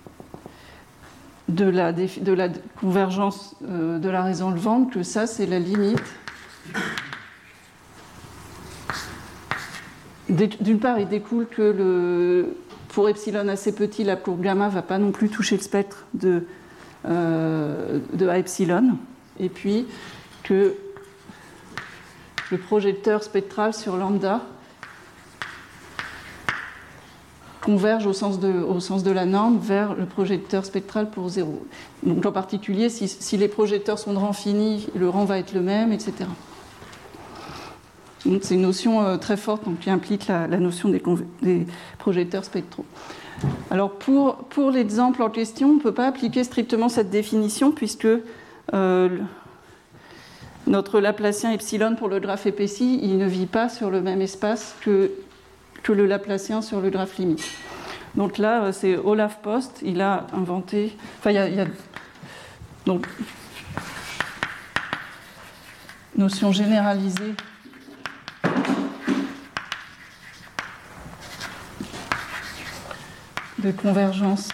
de la, de la convergence euh, de la résolvante, que ça, c'est la limite. D'une part, il découle que le, pour epsilon assez petit, la courbe gamma ne va pas non plus toucher le spectre de, euh, de A epsilon. Et puis, que le projecteur spectral sur lambda converge au sens, de, au sens de la norme vers le projecteur spectral pour zéro. Donc en particulier, si, si les projecteurs sont de rang fini, le rang va être le même, et cetera. Donc c'est une notion euh, très forte donc, qui implique la, la notion des, des projecteurs spectraux. Alors pour, pour l'exemple en question, on ne peut pas appliquer strictement cette définition puisque euh, notre Laplacien epsilon pour le graphe épaissi, il ne vit pas sur le même espace que que le Laplacien sur le graphe limite. Donc là, c'est Olaf Post, il a inventé... Enfin, il y a... Il y a donc, notion généralisée de convergence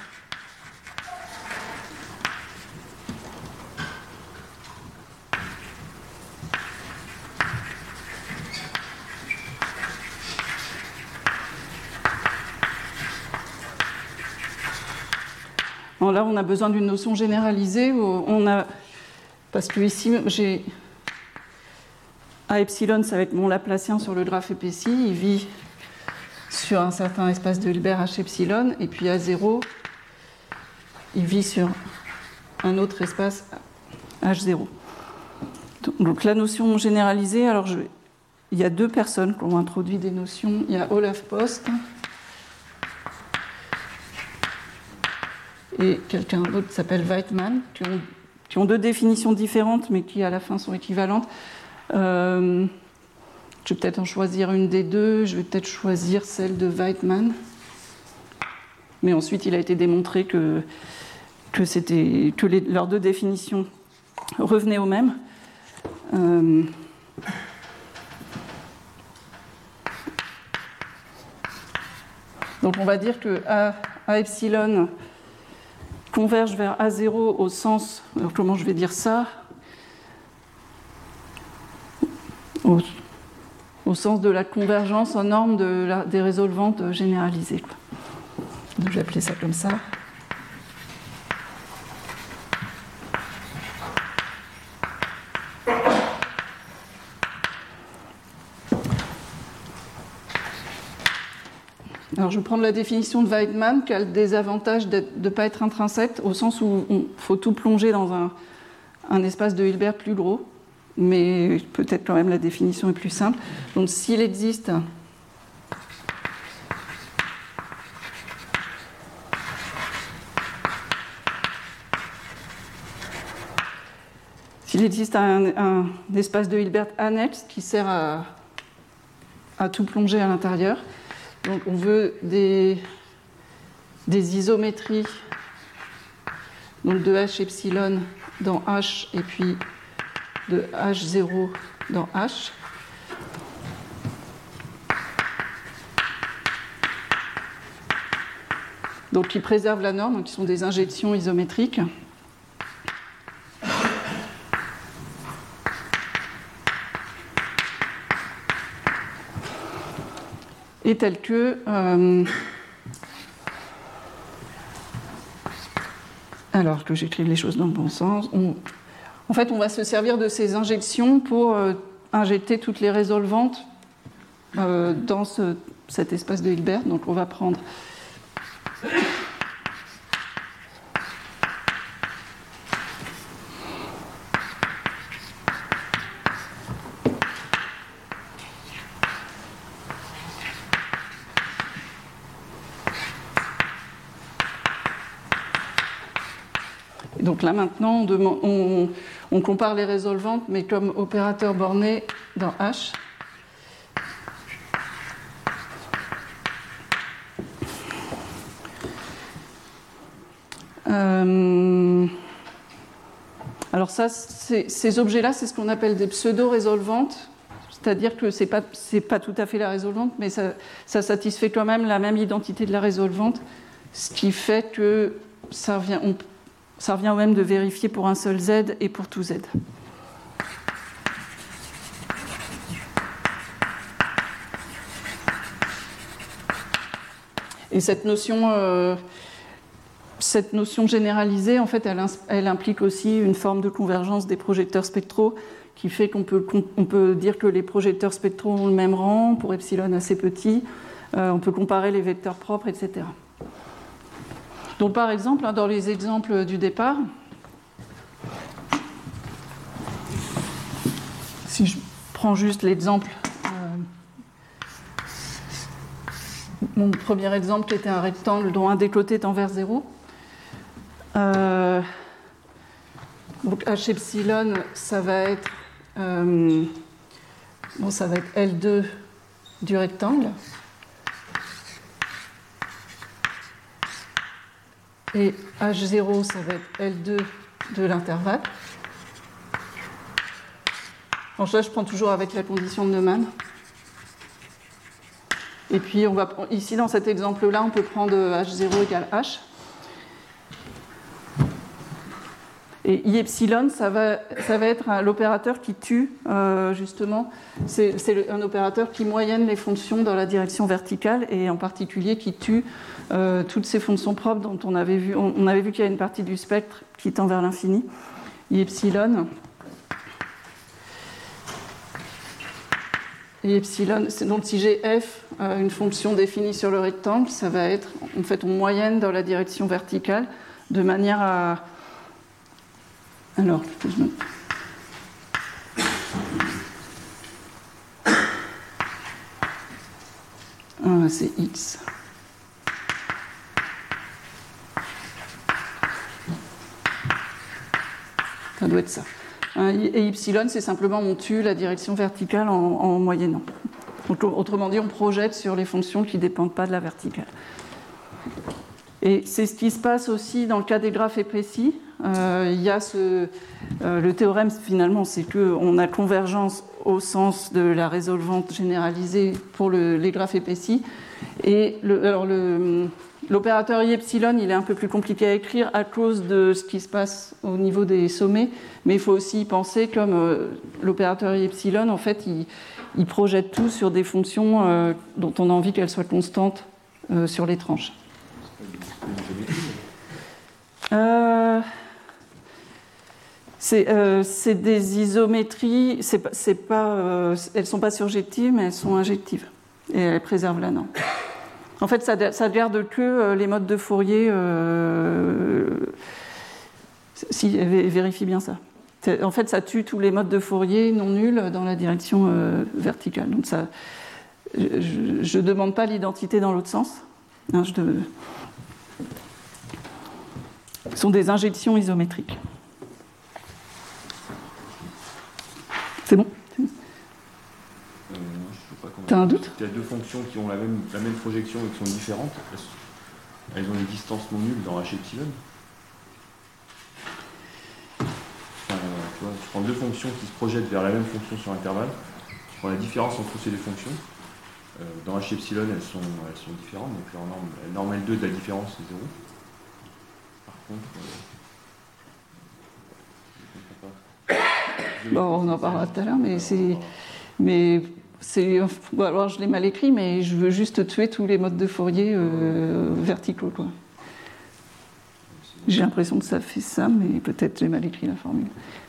là, on a besoin d'une notion généralisée. Où on a, parce que ici, j'ai, A epsilon, ça va être mon Laplacien sur le graphe épaissi. Il vit sur un certain espace de Hilbert H epsilon. Et puis A zéro, il vit sur un autre espace H zéro. Donc la notion généralisée, alors je, il y a deux personnes qui ont introduit des notions. Il y a Olaf Post et quelqu'un d'autre qui s'appelle Weitmann, qui ont, qui ont deux définitions différentes, mais qui à la fin sont équivalentes. Euh, je vais peut-être en choisir une des deux. Je vais peut-être choisir celle de Weitmann. Mais ensuite, il a été démontré que, que, c'était, que les, leurs deux définitions revenaient au même. Euh, donc on va dire que A, A epsilon converge vers A zéro au sens, alors comment je vais dire ça, au, au sens de la convergence en norme de la, des résolvantes généralisées, quoi. Donc je vais appeler ça comme ça. Alors, je vais prendre la définition de Weitmann, qui a le désavantage de ne pas être intrinsèque, au sens où il faut tout plonger dans un, un espace de Hilbert plus gros, mais peut-être quand même la définition est plus simple. Donc, s'il existe s'il existe un, un espace de Hilbert annexe qui sert à, à tout plonger à l'intérieur. Donc on veut des, des isométries donc de H epsilon dans H et puis de H zéro dans H. Donc qui préservent la norme, qui sont des injections isométriques. Et tel que euh, alors que j'écrive les choses dans le bon sens, on, en fait on va se servir de ces injections pour euh, injecter toutes les résolvantes euh, dans ce, cet espace de Hilbert. Donc on va prendre donc là maintenant, on, demande, on, on compare les résolvantes, mais comme opérateur borné dans H. Euh, alors ça, ces objets-là, c'est ce qu'on appelle des pseudo-résolvantes, c'est-à-dire que ce n'est pas, c'est pas tout à fait la résolvante, mais ça, ça satisfait quand même la même identité de la résolvante, ce qui fait que ça revient... On, Ça revient au même de vérifier pour un seul Z et pour tout Z. Et cette notion, euh, cette notion généralisée, en fait, elle, elle implique aussi une forme de convergence des projecteurs spectraux qui fait qu'on peut, on peut dire que les projecteurs spectraux ont le même rang pour epsilon assez petit. Euh, on peut comparer les vecteurs propres, et cetera. Donc, par exemple, dans les exemples du départ, si je prends juste l'exemple, euh, mon premier exemple qui était un rectangle dont un des côtés tend vers zéro. Euh, donc H epsilon, ça va être, euh, bon, ça va être L deux du rectangle. Et H zéro, ça va être L deux de l'intervalle. Donc là, je prends toujours avec la condition de Neumann. Et puis, on va, ici, dans cet exemple-là, on peut prendre H zéro égale H. Et I epsilon, ça va, ça va être l'opérateur qui tue, euh, justement. C'est, c'est un opérateur qui moyenne les fonctions dans la direction verticale et en particulier qui tue euh, toutes ces fonctions propres dont on avait vu. On, on avait vu qu'il y a une partie du spectre qui tend vers l'infini. I epsilon. et epsilon. Donc si j'ai f, euh, une fonction définie sur le rectangle, ça va être en fait en moyenne dans la direction verticale, de manière à... Alors, je me... Ah, c'est x. Ça doit être ça. Et y, c'est simplement on tue la direction verticale en, en moyennant. Donc, autrement dit, on projette sur les fonctions qui ne dépendent pas de la verticale. Et c'est ce qui se passe aussi dans le cas des graphes épaissis. Euh, il y a ce, euh, le théorème, finalement, c'est qu'on a convergence au sens de la résolvante généralisée pour le, les graphes épaissis. Et le, alors le, l'opérateur I epsilon, il est un peu plus compliqué à écrire à cause de ce qui se passe au niveau des sommets, mais il faut aussi y penser comme euh, l'opérateur I epsilon, en fait, il, il projette tout sur des fonctions euh, dont on a envie qu'elles soient constantes euh, sur les tranches. Euh, c'est, euh, c'est des isométries, c'est, c'est pas, euh, elles ne sont pas surjectives, mais elles sont injectives. Et elles préservent la norme. En fait, ça ne garde que les modes de Fourier. Euh, si, vérifie bien ça. En fait, ça tue tous les modes de Fourier non nuls dans la direction euh, verticale. Donc, ça, je ne demande pas l'identité dans l'autre sens. Hein, je de... Ce sont des injections isométriques. C'est bon ? Euh, T'as un doute ? Il y a deux fonctions qui ont la même, la même projection et qui sont différentes. Elles ont une distance non nulle dans H epsilon. Enfin, tu vois, tu prends deux fonctions qui se projettent vers la même fonction sur intervalle. Tu prends la différence entre ces deux fonctions. Euh, dans H epsilon, elles sont, elles sont différentes. Donc leur norme, la norme L deux de la différence, c'est zéro. Par contre, euh, je ne comprends pas. Bon, on en parlera tout à l'heure, mais c'est... Mais c'est, bon, alors je l'ai mal écrit, mais je veux juste tuer tous les modes de Fourier euh, verticaux, quoi. J'ai l'impression que ça fait ça, mais peut-être j'ai mal écrit la formule.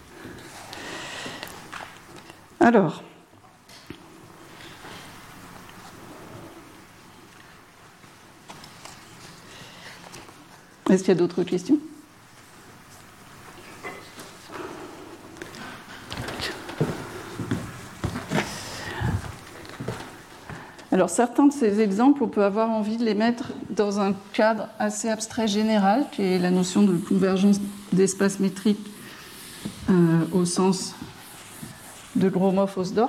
Alors, est-ce qu'il y a d'autres questions ? Alors, certains de ces exemples, on peut avoir envie de les mettre dans un cadre assez abstrait général, qui est la notion de convergence d'espace métrique euh, au sens de Gromov-Hausdorff.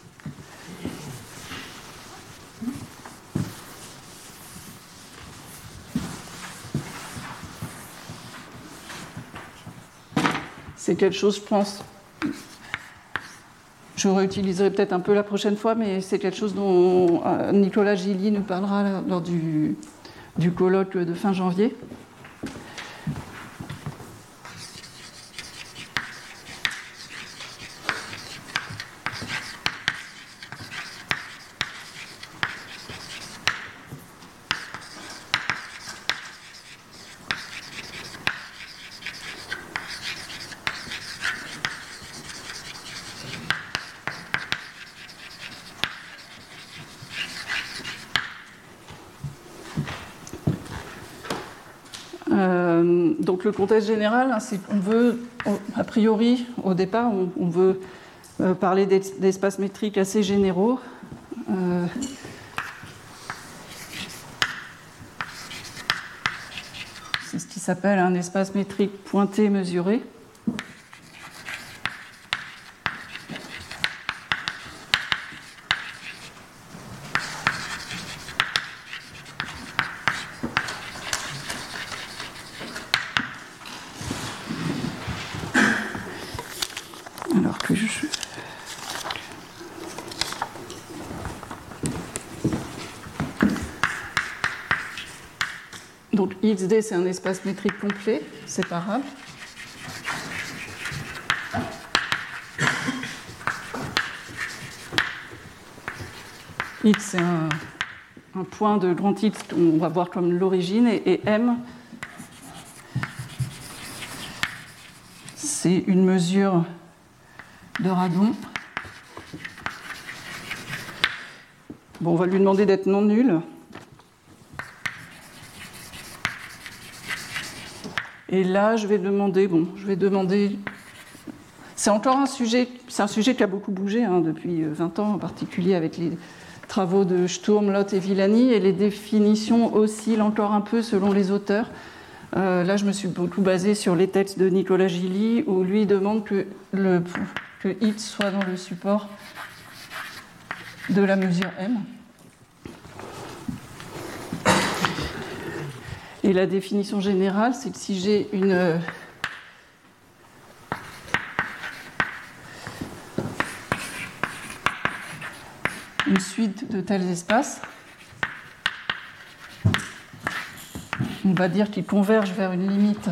C'est quelque chose, je pense... Je réutiliserai peut-être un peu la prochaine fois, mais c'est quelque chose dont Nicolas Gilly nous parlera lors du, du colloque de fin janvier. Donc le contexte général, hein, c'est qu'on veut, a priori, au départ, on, on veut euh, parler d'espaces métriques assez généraux. Euh, c'est ce qui s'appelle un espace métrique pointé mesuré. Donc X D, c'est un espace métrique complet, séparable. X, c'est un, un point de grand X qu'on va voir comme l'origine, et, et M, c'est une mesure de radon Bon, on va lui demander d'être non nul. Et là, je vais demander, bon, je vais demander... C'est encore un sujet, c'est un sujet qui a beaucoup bougé hein, depuis vingt ans, en particulier avec les travaux de Sturm, Lott et Villani, et les définitions oscillent encore un peu selon les auteurs. Euh, là, je me suis beaucoup basée sur les textes de Nicolas Gilly, où lui demande que, le, que X soit dans le support de la mesure M. Et la définition générale, c'est que si j'ai une... une suite de tels espaces, on va dire qu'ils convergent vers une limite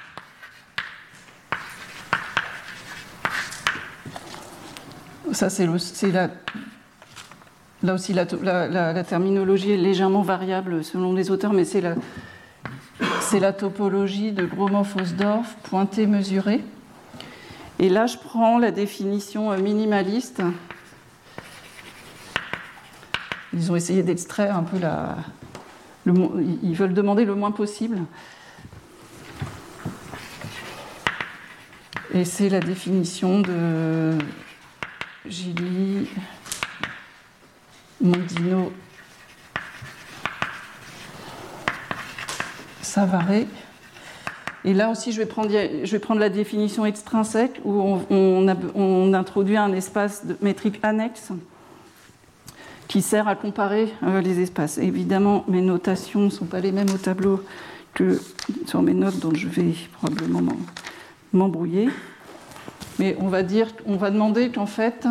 ça c'est, le, c'est la, là aussi la, la, la, la terminologie est légèrement variable selon les auteurs, mais c'est la, c'est la topologie de Gromov-Hausdorff pointée mesurée. Et là je prends la définition minimaliste. Ils ont essayé d'extraire un peu la... Le, ils veulent demander le moins possible. Et c'est la définition de Gilly, Mondino, Savary. Et là aussi, je vais prendre, je vais prendre la définition extrinsèque où on, on, a, on introduit un espace métrique annexe qui sert à comparer euh, les espaces. Et évidemment, mes notations ne sont pas les mêmes au tableau que sur mes notes, donc je vais probablement m'embrouiller. Mais on va dire, on va demander qu'en fait,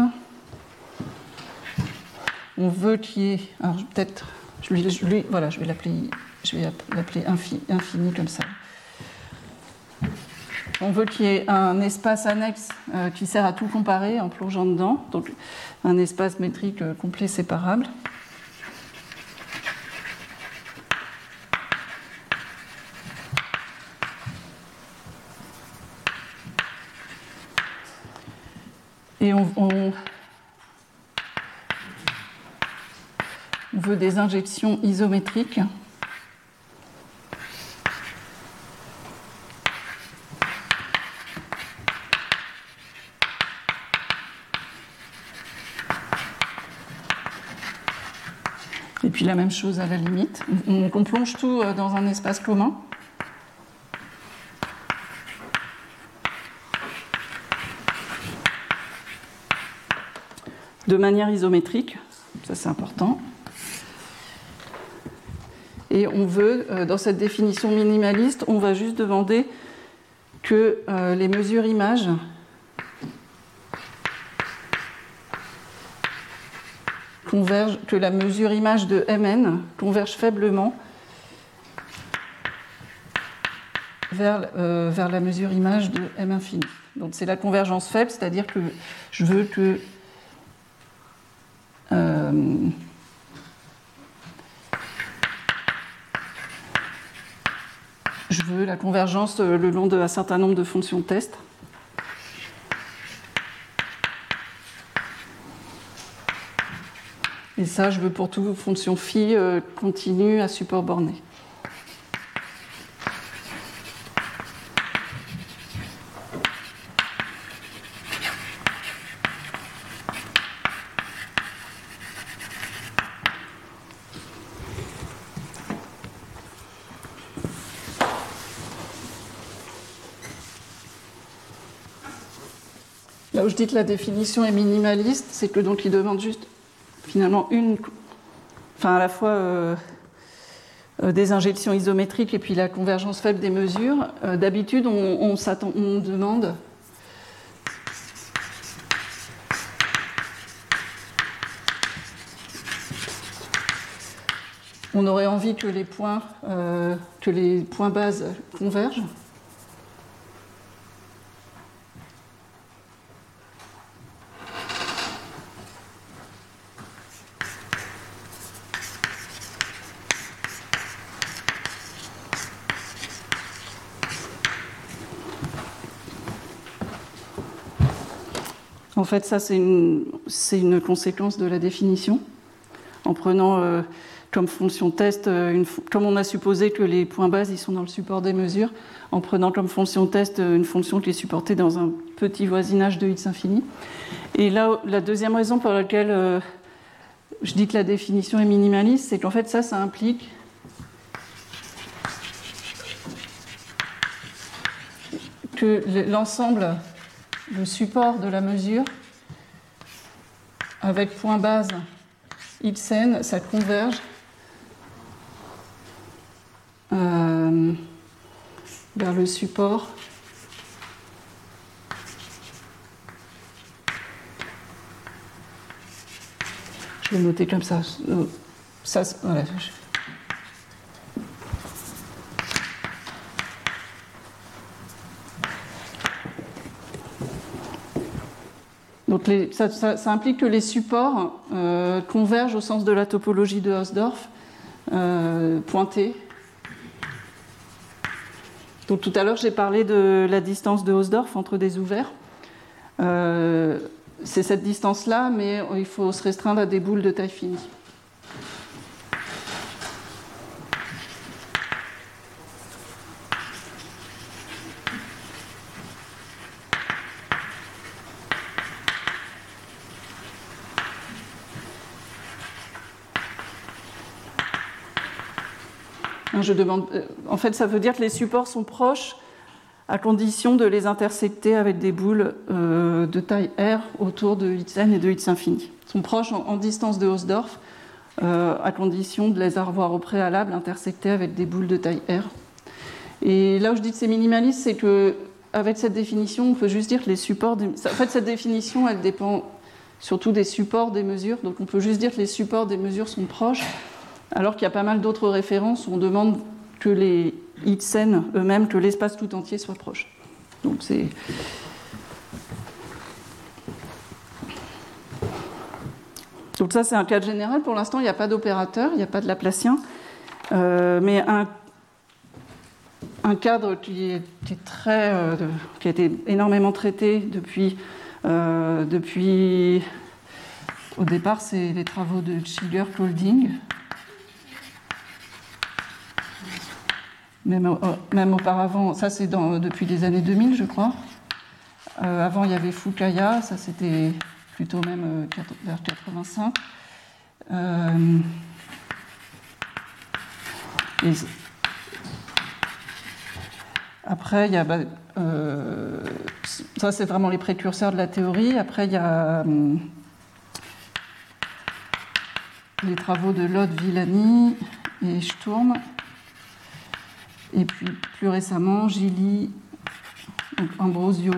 on veut qu'il y ait, alors peut-être, je lui, je lui, voilà, je vais l'appeler, je vais l'appeler infini, infini comme ça. On veut qu'il y ait un espace annexe euh, qui sert à tout comparer en plongeant dedans, donc un espace métrique euh, complet séparable. Et on, on, on veut des injections isométriques. Et puis la même chose à la limite. On, on plonge tout dans un espace commun. De manière isométrique, ça c'est important. Et on veut, dans cette définition minimaliste, on va juste demander que euh, les mesures images convergent, que la mesure image de M N converge faiblement vers, euh, vers la mesure image de M infini. Donc c'est la convergence faible, c'est-à-dire que je veux que Euh, je veux la convergence le long d'un certain nombre de fonctions test. Et ça, je veux pour toute fonction phi euh, continue à support borné. Là où je dis que la définition est minimaliste, c'est que donc il demande juste finalement une, enfin à la fois euh, euh, des injections isométriques et puis la convergence faible des mesures. Euh, d'habitude, on, on, s'attend, on demande on aurait envie que les points, euh, que les points bases convergent. En fait, ça, c'est une, c'est une conséquence de la définition. en prenant euh, comme fonction test, euh, une, comme on a supposé que les points bases ils sont dans le support des mesures, en prenant comme fonction test une fonction qui est supportée dans un petit voisinage de x infini. Et là, la deuxième raison pour laquelle euh, je dis que la définition est minimaliste, c'est qu'en fait ça, ça implique que l'ensemble, le support de la mesure, avec point base xn, ça converge euh, vers le support je vais noter comme ça. ça voilà. Donc les, ça, ça, ça implique que les supports euh, convergent au sens de la topologie de Hausdorff euh, pointée. Donc tout à l'heure j'ai parlé de la distance de Hausdorff entre des ouverts. Euh, c'est cette distance-là, mais il faut se restreindre à des boules de taille finie. Je demande, en fait, ça veut dire que les supports sont proches à condition de les intersecter avec des boules euh, de taille R autour de xn et de x infini. Ils sont proches en, en distance de Hausdorff euh, à condition de les avoir au préalable intersectés avec des boules de taille R. Et là où je dis que c'est minimaliste, c'est qu'avec cette définition, on peut juste dire que les supports... Des... En fait, cette définition, elle dépend surtout des supports des mesures. Donc on peut juste dire que les supports des mesures sont proches, alors qu'il y a pas mal d'autres références où on demande que les xn eux-mêmes, que l'espace tout entier soit proche. Donc c'est... Donc ça c'est un cadre général. Pour l'instant, il n'y a pas d'opérateur, il n'y a pas de Laplacien, euh, mais un, un cadre qui, est, qui, est très, euh, qui a été énormément traité depuis, euh, depuis... Au départ, c'est les travaux de Schiller-Kolding. Même, euh, même auparavant, ça c'est dans, depuis les années deux mille, je crois. Euh, avant, il y avait Fukaya, ça c'était plutôt même euh, vers quatre-vingt-cinq. Euh, et après, il y a... Bah, euh, ça c'est vraiment les précurseurs de la théorie. Après, il y a euh, les travaux de Lode, Villani et Sturm. Et puis, plus récemment, Gilly, Ambrosio.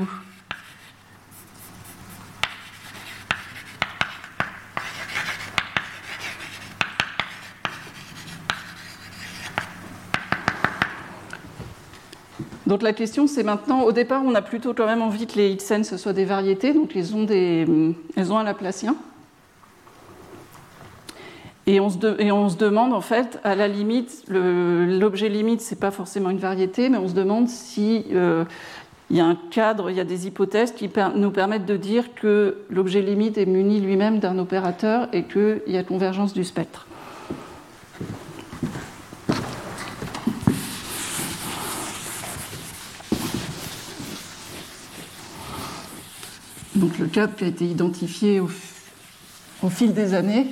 Donc la question, c'est maintenant, au départ, on a plutôt quand même envie que les xn, ce soient des variétés, donc elles ont, des, elles ont un Laplacien. Et on, se de, et on se demande, en fait, à la limite, l'objet limite, ce n'est pas forcément une variété, mais on se demande si euh, il y a un cadre, il y a des hypothèses qui per, nous permettent de dire que l'objet limite est muni lui-même d'un opérateur et qu'il y a convergence du spectre. Donc le cadre qui a été identifié au, au fil des années,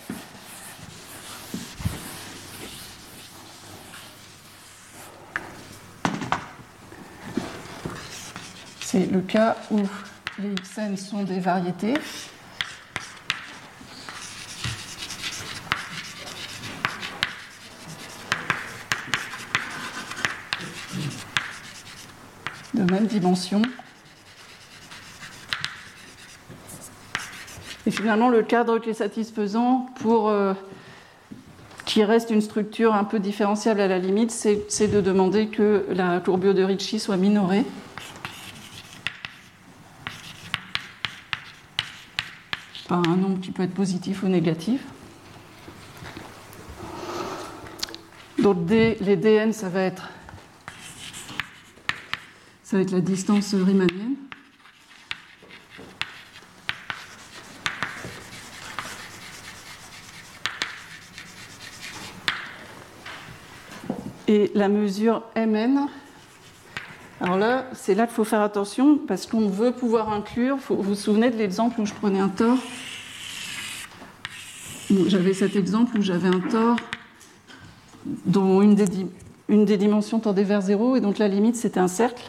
c'est le cas où les xn sont des variétés. De même dimension. Et finalement, le cadre qui est satisfaisant pour euh, qu'il reste une structure un peu différenciable à la limite, c'est de demander que la courbure de Ricci soit minorée. Par un nombre qui peut être positif ou négatif. Donc D, les dn, ça va être, ça va être la distance riemannienne. Et la mesure M N, alors là, c'est là qu'il faut faire attention, parce qu'on veut pouvoir inclure, faut, vous vous souvenez de l'exemple où je prenais un tore? J'avais cet exemple où j'avais un tore dont une des, une des dimensions tendait vers zéro, et donc la limite, c'était un cercle.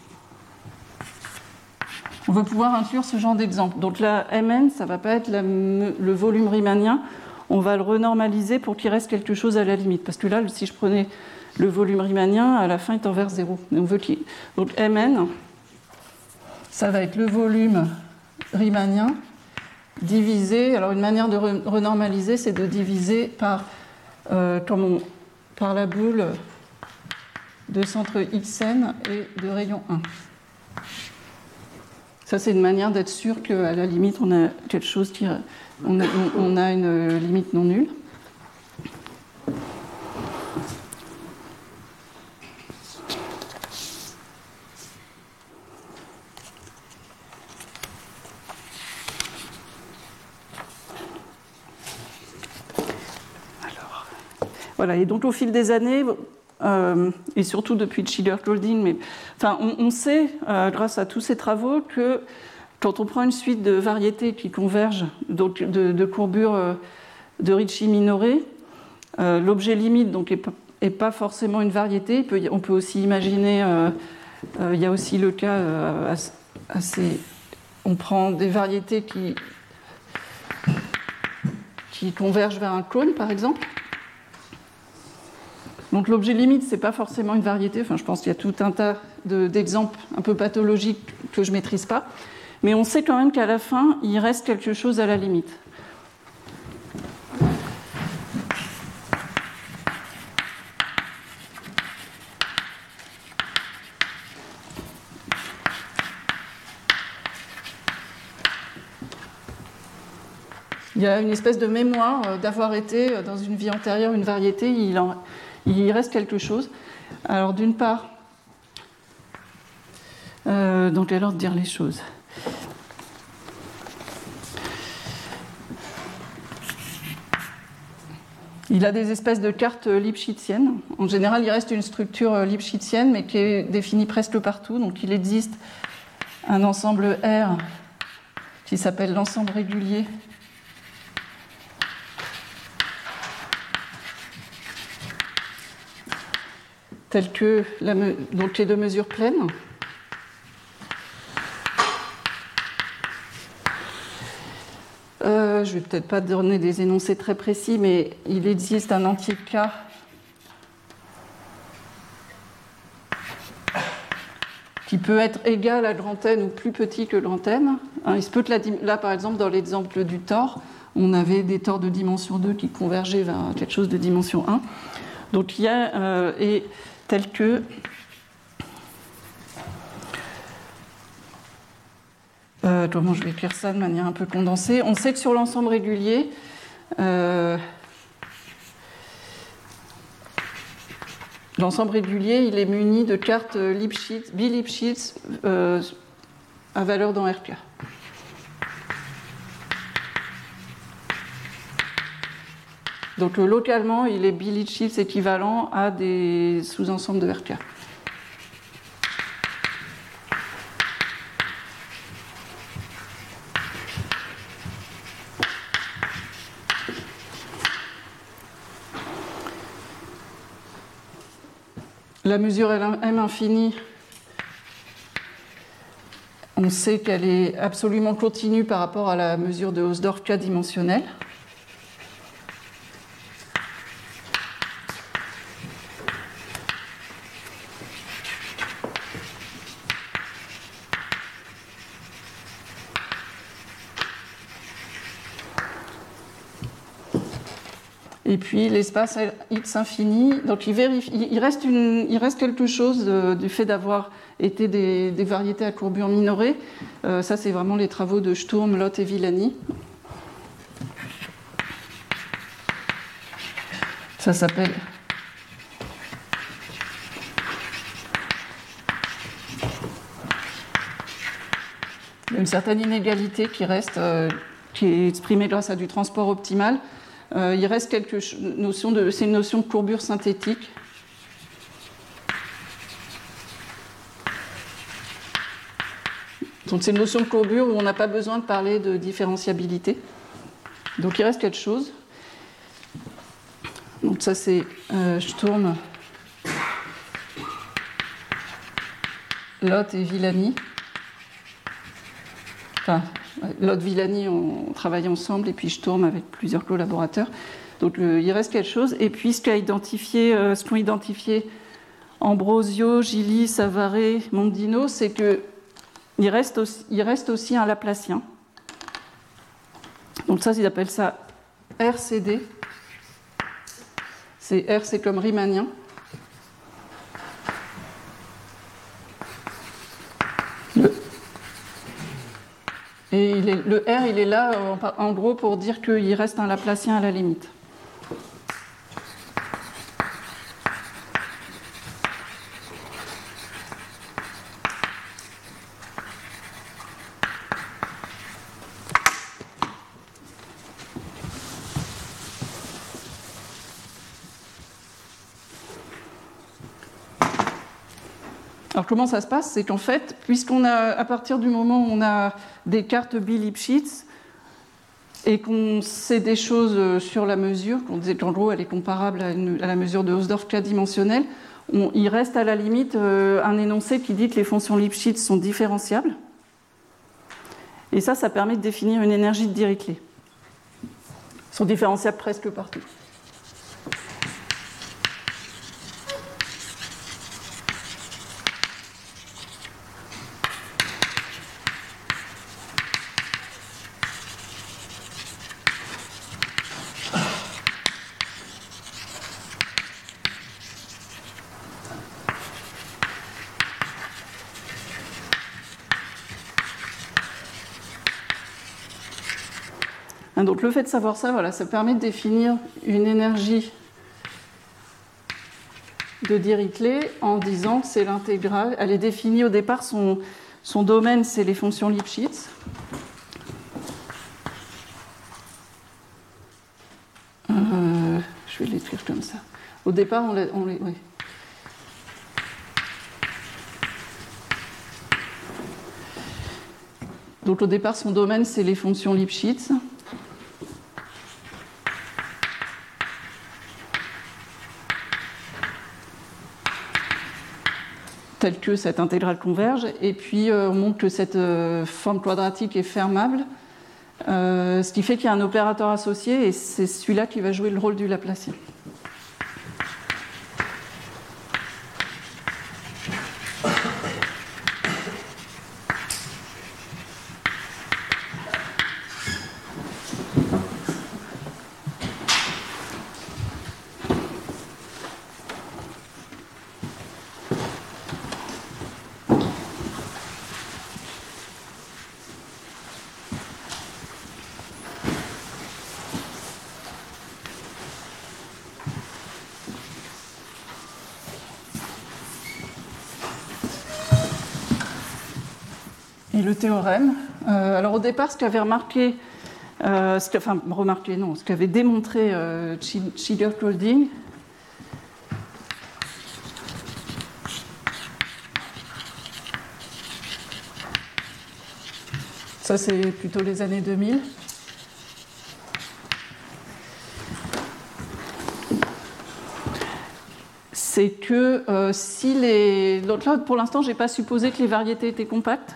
On veut pouvoir inclure ce genre d'exemple. Donc là, M N, ça ne va pas être la, le volume riemanien, on va le renormaliser pour qu'il reste quelque chose à la limite. Parce que là, si je prenais le volume riemanien, à la fin, il tend vers zéro. On veut qu'il... Donc M N, ça va être le volume riemanien divisé. Alors une manière de renormaliser, c'est de diviser par, euh, comme on, par la boule de centre Xn et de rayon un. Ça, c'est une manière d'être sûr qu'à la limite, on a quelque chose qui... On a, on a une limite non nulle. Alors, voilà, et donc au fil des années, euh, et surtout depuis Schiller-Golding, mais enfin, on, on sait, euh, grâce à tous ces travaux, que quand on prend une suite de variétés qui convergent, donc de, de courbures de Ricci-Minoret, euh, l'objet limite donc, n'est pas forcément une variété. Il peut, on peut aussi imaginer, euh, euh, il y a aussi le cas euh, assez... On prend des variétés qui, qui convergent vers un cône, par exemple. Donc l'objet limite, ce n'est pas forcément une variété. Enfin, je pense qu'il y a tout un tas de, d'exemples un peu pathologiques que je ne maîtrise pas. Mais on sait quand même qu'à la fin, il reste quelque chose à la limite. Il y a une espèce de mémoire d'avoir été dans une vie antérieure une variété, il, en, il reste quelque chose. Alors d'une part, euh, dans quel ordre dire les choses ? Il a des espèces de cartes lipschitziennes. En général, il reste une structure lipschitzienne, mais qui est définie presque partout. Donc, il existe un ensemble R qui s'appelle l'ensemble régulier tel que la me... donc les deux mesures pleines. Euh, je ne vais peut-être pas donner des énoncés très précis, mais il existe un entier K qui peut être égal à grand N ou plus petit que grand N. Hein, il se peut que la, là, par exemple, dans l'exemple du tore, on avait des tores de dimension deux qui convergeaient vers quelque chose de dimension un. Donc il y a, euh, et tel que... Euh, comment je vais écrire ça de manière un peu condensée. On sait que sur l'ensemble régulier, euh, l'ensemble régulier, il est muni de cartes Lipschitz, bi-Lipschitz euh, à valeur dans R K. Donc euh, localement, il est bi-Lipschitz équivalent à des sous-ensembles de R K. La mesure M infinie, on sait qu'elle est absolument continue par rapport à la mesure de Hausdorff K dimensionnelle. Et puis l'espace X infini, donc il, vérifie, il, reste une, il reste quelque chose de, du fait d'avoir été des, des variétés à courbure minorée. Euh, ça, c'est vraiment les travaux de Sturm, Lott et Villani. Ça s'appelle... Il y a une certaine inégalité qui reste, euh, qui est exprimée grâce à du transport optimal. Euh, il reste quelques notions de... C'est une notion de courbure synthétique. Donc c'est une notion de courbure où on n'a pas besoin de parler de différenciabilité. Donc il reste quelque chose. Donc ça c'est euh, Sturm, Lott et Villani. Enfin, Lott et Villani ont travaillé ensemble et puis Sturm avec plusieurs collaborateurs. Donc euh, il reste quelque chose. Et puis ce qu'a identifié, euh, ce qu'ont identifié Ambrosio, Gili, Savare, Mondino, c'est qu'il reste aussi, il reste aussi un Laplacien. Donc ça, ils appellent ça R C D. C'est R, c'est comme riemanien. Le, et il est, le R, il est là, en, en gros, pour dire qu'il reste un Laplacien à la limite. Alors comment ça se passe? C'est qu'en fait, puisqu'on a, à partir du moment où on a des cartes Bi-Lipschitz et qu'on sait des choses sur la mesure, qu'on disait qu'en gros elle est comparable à, une, à la mesure de Hausdorff K-dimensionnelle, on, il reste à la limite euh, un énoncé qui dit que les fonctions Lipschitz sont différenciables. Et ça, ça permet de définir une énergie de Dirichlet. Elles sont différenciables presque partout. Donc le fait de savoir ça, voilà, ça permet de définir une énergie de Dirichlet en disant que c'est l'intégrale. Elle est définie au départ, son, son domaine, c'est les fonctions Lipschitz. Euh, je vais l'écrire comme ça. Au départ, on les... On les oui. Donc au départ, son domaine, c'est les fonctions Lipschitz. Telle que cette intégrale converge, et puis euh, on montre que cette euh, forme quadratique est fermable, euh, ce qui fait qu'il y a un opérateur associé, et c'est celui-là qui va jouer le rôle du Laplacien. Et le théorème. Euh, alors au départ, ce qu'avait remarqué, euh, ce enfin remarqué non, ce qu'avait démontré euh, Schiller-Golding, ça c'est plutôt les années deux mille. C'est que euh, si les. Donc là, pour l'instant, je n'ai pas supposé que les variétés étaient compactes.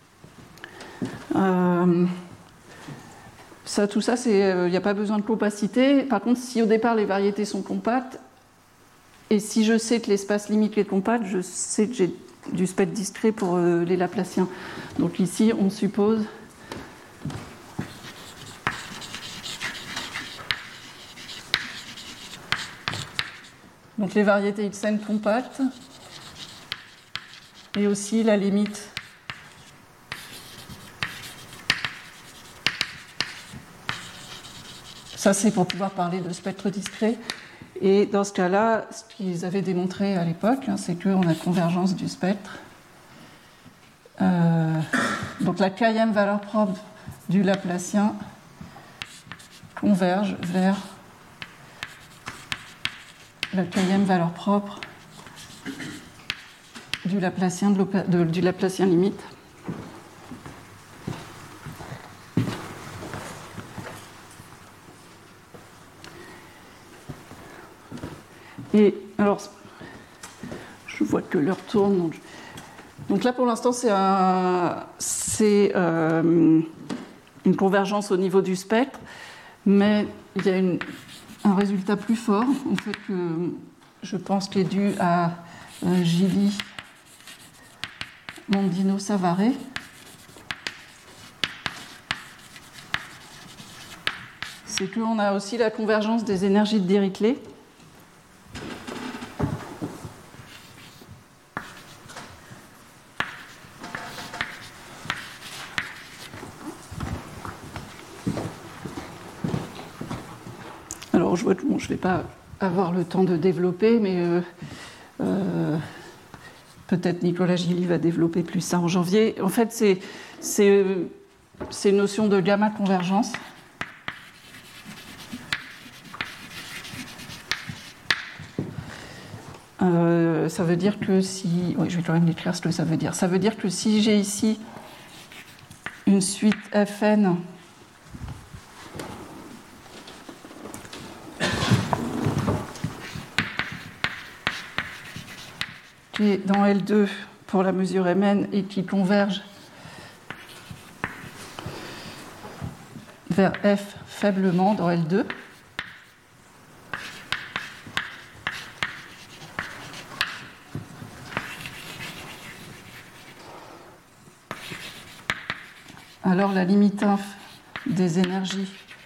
Euh, ça, tout ça, il n'y euh, a pas besoin de compacité. Par contre, si au départ les variétés sont compactes, et si je sais que l'espace limite est compact, je sais que j'ai du spectre discret pour euh, les Laplaciens. Donc ici, on suppose donc les variétés Ibsen compactes et aussi la limite ça, c'est pour pouvoir parler de spectre discret. Et dans ce cas-là, ce qu'ils avaient démontré à l'époque, hein, c'est qu'on a convergence du spectre. Euh, donc la kème valeur propre du Laplacien converge vers la kème valeur propre du Laplacien, de de, du Laplacien limite. Et alors, je vois que l'heure tourne. Donc, donc là, pour l'instant, c'est, un, c'est euh, une convergence au niveau du spectre, mais il y a une, un résultat plus fort, en fait, que je pense qui est dû à euh, Gili, Mondino, Savare. C'est qu'on a aussi la convergence des énergies de Dirichlet. Alors, je vois que bon, je ne vais pas avoir le temps de développer, mais euh, euh, peut-être Nicolas Gili va développer plus ça en janvier. En fait, c'est, c'est, c'est une notion de gamma-convergence. Euh, ça veut dire que si... Oui, je vais quand même décrire ce que ça veut dire. Ça veut dire que si j'ai ici une suite Fn qui est dans L deux pour la mesure Mn et qui converge vers F faiblement dans L deux, alors la limite inf des énergies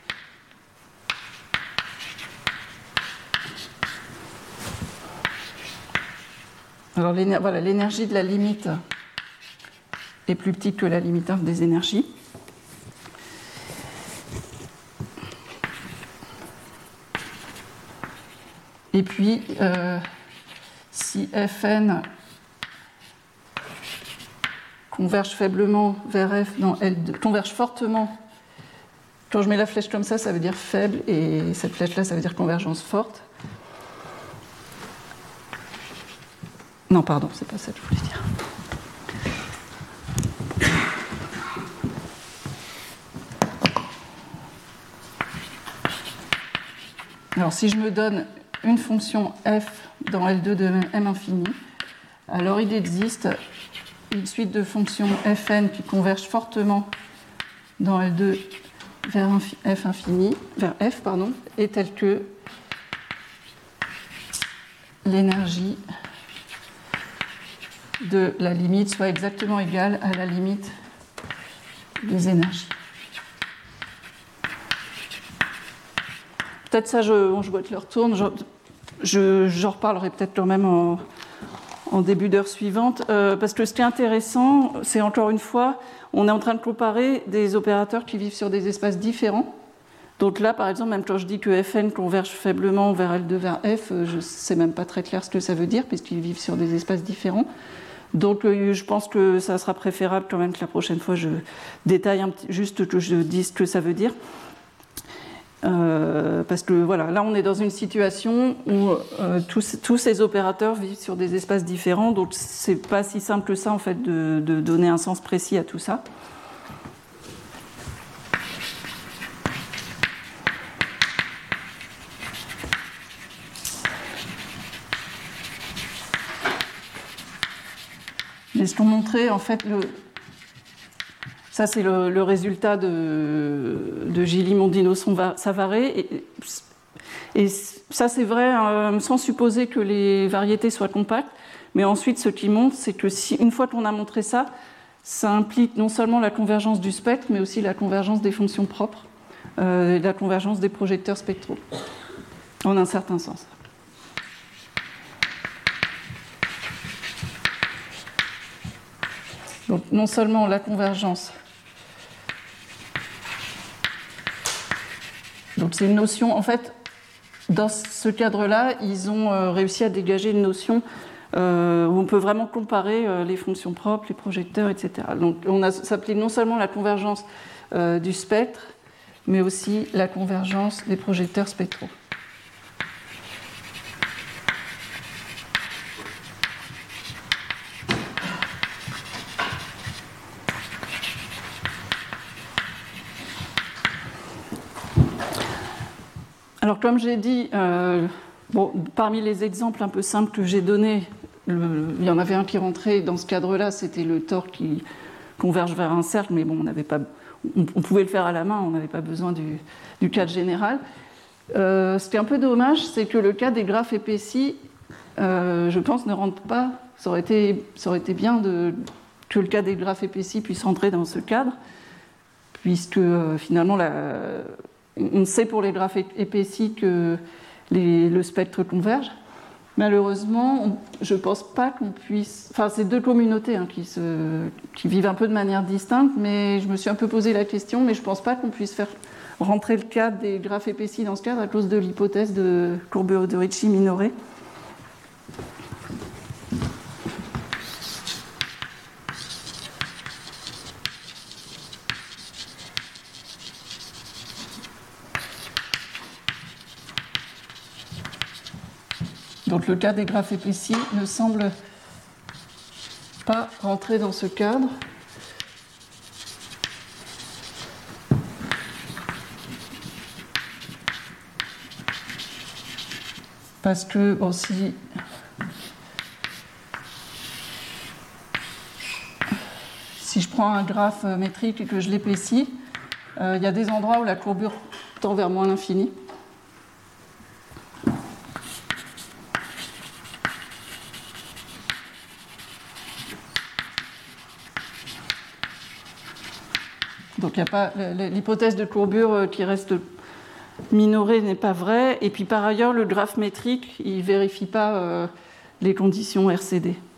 alors l'éner- voilà, l'énergie de la limite est plus petite que la limite inf des énergies. Et puis, euh, si Fn converge faiblement vers F dans L deux, converge fortement, quand je mets la flèche comme ça, ça veut dire faible, et cette flèche-là, ça veut dire convergence forte. Non, pardon, c'est pas ça que je voulais dire. Alors, si je me donne une fonction f dans L deux de m infini, alors il existe une suite de fonctions fn qui convergent fortement dans L deux vers f infini, vers f, pardon, est telle que l'énergie de la limite soit exactement égale à la limite des énergies. Peut-être ça, je, bon, je vois que l'heure tourne, je, je, j'en reparlerai peut-être quand même en, en début d'heure suivante, euh, parce que ce qui est intéressant, c'est encore une fois, on est en train de comparer des opérateurs qui vivent sur des espaces différents. Donc là, par exemple, même quand je dis que Fn converge faiblement vers L deux vers F, je ne sais même pas très clair ce que ça veut dire, puisqu'ils vivent sur des espaces différents. Donc je pense que ça sera préférable quand même que la prochaine fois je détaille un petit, juste que je dise ce que ça veut dire. Euh, parce que voilà, là on est dans une situation où euh, tous, tous ces opérateurs vivent sur des espaces différents, donc c'est pas si simple que ça en fait de, de donner un sens précis à tout ça. Mais ce qu'on montrait, en fait, le... ça c'est le, le résultat de, de Gili, Mondino, Savare, et, et ça c'est vrai euh, sans supposer que les variétés soient compactes, mais ensuite ce qui montre, c'est que si, une fois qu'on a montré ça, ça implique non seulement la convergence du spectre, mais aussi la convergence des fonctions propres, euh, et la convergence des projecteurs spectraux, en un certain sens. Donc non seulement la convergence, donc c'est une notion, en fait, dans ce cadre-là, ils ont euh, réussi à dégager une notion euh, où on peut vraiment comparer euh, les fonctions propres, les projecteurs, et cetera. Donc on a, ça s'appelait non seulement la convergence euh, du spectre, mais aussi la convergence des projecteurs spectraux. Alors, comme j'ai dit, euh, bon, parmi les exemples un peu simples que j'ai donnés, le, il y en avait un qui rentrait dans ce cadre-là, c'était le tore qui converge vers un cercle, mais bon, on n'avait pas, on, on pouvait le faire à la main, on n'avait pas besoin du, du cadre général. Euh, ce qui est un peu dommage, c'est que le cas des graphes épaissis, euh, je pense, ne rentre pas. Ça aurait été, ça aurait été bien de, que le cas des graphes épaissis puisse rentrer dans ce cadre, puisque euh, finalement, la, on sait pour les graphes épaissis que les, le spectre converge. Malheureusement, on, je ne pense pas qu'on puisse... Enfin, c'est deux communautés hein, qui, se, qui vivent un peu de manière distincte, mais je me suis un peu posé la question, mais je ne pense pas qu'on puisse faire rentrer le cadre des graphes épaissis dans ce cadre à cause de l'hypothèse de courbure de Ricci minorée. Donc le cas des graphes épaissis ne semble pas rentrer dans ce cadre. Parce que, bon, si, si je prends un graphe métrique et que je l'épaissis, euh, il y a des endroits où la courbure tend vers moins l'infini. Donc il y a pas l'hypothèse de courbure qui reste minorée n'est pas vraie. Et puis par ailleurs, le graphe métrique, il ne vérifie pas euh, les conditions R C D.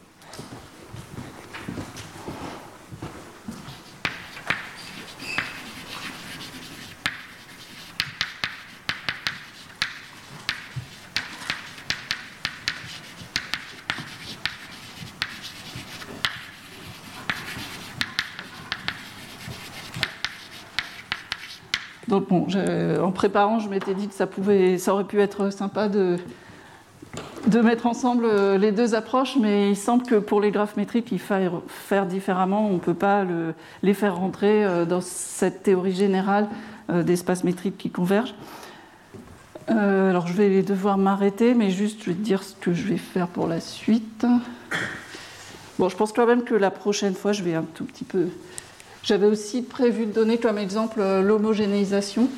Donc bon, en préparant, je m'étais dit que ça, pouvait, ça aurait pu être sympa de, de mettre ensemble les deux approches, mais il semble que pour les graphes métriques, il faille faire différemment. On ne peut pas le, les faire rentrer dans cette théorie générale d'espaces métriques qui convergent. Euh, alors je vais devoir m'arrêter, mais juste je vais te dire ce que je vais faire pour la suite. Bon, je pense quand même que la prochaine fois, je vais un tout petit peu... J'avais aussi prévu de donner comme exemple l'homogénéisation.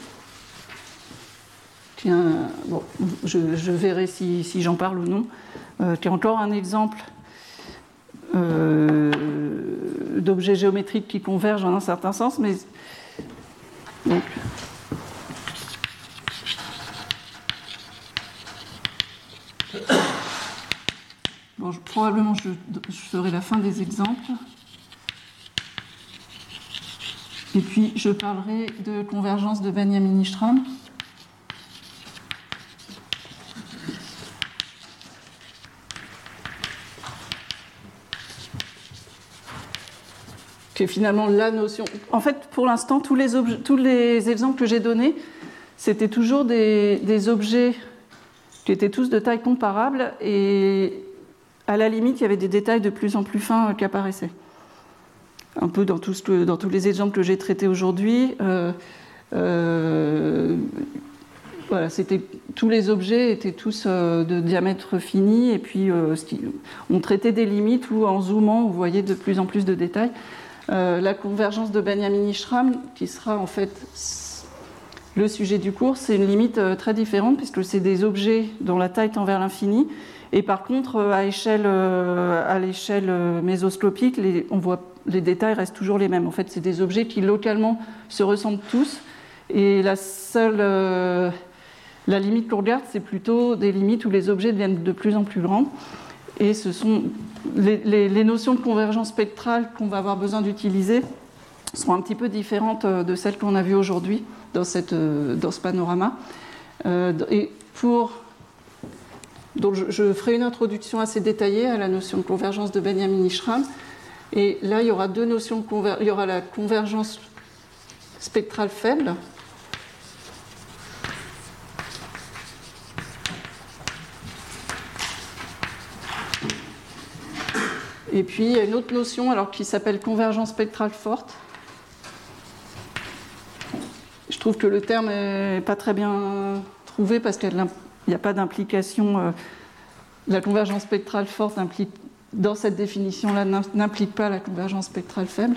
Tiens, bon, je, je verrai si, si j'en parle ou non. Euh, qui est encore un exemple euh, d'objets géométriques qui convergent en un certain sens, mais donc, bon, je, probablement je, je ferai la fin des exemples. Et puis, je parlerai de convergence de Benjamin-Nystrom. Qui est finalement la notion... En fait, pour l'instant, tous les, objets, tous les exemples que j'ai donnés, c'était toujours des, des objets qui étaient tous de taille comparable, et à la limite, il y avait des détails de plus en plus fins qui apparaissaient. Un peu dans, tout ce que, dans tous les exemples que j'ai traités aujourd'hui, euh, euh, voilà, c'était, tous les objets étaient tous euh, de diamètre fini, et puis euh, on traitait des limites où en zoomant, vous voyez de plus en plus de détails. Euh, la convergence de Benjamin-Nystrom, qui sera en fait le sujet du cours, c'est une limite euh, très différente, puisque c'est des objets dont la taille tend vers l'infini, et par contre, à, échelle, euh, à l'échelle euh, mésoscopique, les, on voit les détails restent toujours les mêmes. En fait, c'est des objets qui localement se ressemblent tous, et la seule, euh, la limite qu'on regarde, c'est plutôt des limites où les objets deviennent de plus en plus grands. Et ce sont les, les, les notions de convergence spectrale qu'on va avoir besoin d'utiliser seront un petit peu différentes de celles qu'on a vues aujourd'hui dans, cette, dans ce panorama. Euh, et pour Donc je, je ferai une introduction assez détaillée à la notion de convergence de Benjamin-Nystrom. Et là, il y aura deux notions de convergence. Il y aura la convergence spectrale faible. Et puis, il y a une autre notion alors, qui s'appelle convergence spectrale forte. Je trouve que le terme n'est pas très bien trouvé parce qu'il n'y a pas d'implication. Euh, la convergence spectrale forte implique, dans cette définition-là, n'implique pas la convergence spectrale faible.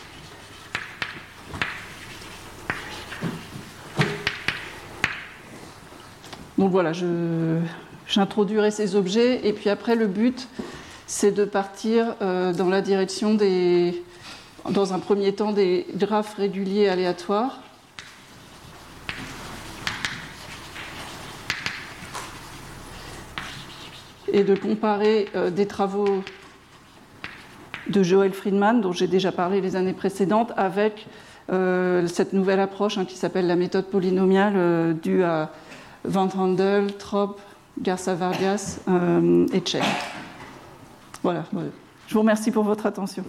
Donc voilà, je, j'introduirai ces objets, et puis après, le but, c'est de partir euh, dans la direction des, dans un premier temps, des graphes réguliers aléatoires. Et de comparer euh, des travaux de Joel Friedman, dont j'ai déjà parlé les années précédentes, avec euh, cette nouvelle approche hein, qui s'appelle la méthode polynomiale euh, due à Van Handel, Trop, Garza-Vargas euh, et Chen. Voilà, voilà. Je vous remercie pour votre attention.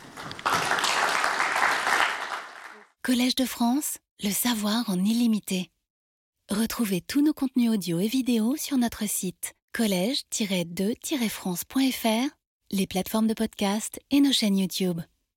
Collège de France, le savoir en illimité. Retrouvez tous nos contenus audio et vidéo sur notre site collège tiret de tiret france point f r, les plateformes de podcast et nos chaînes YouTube.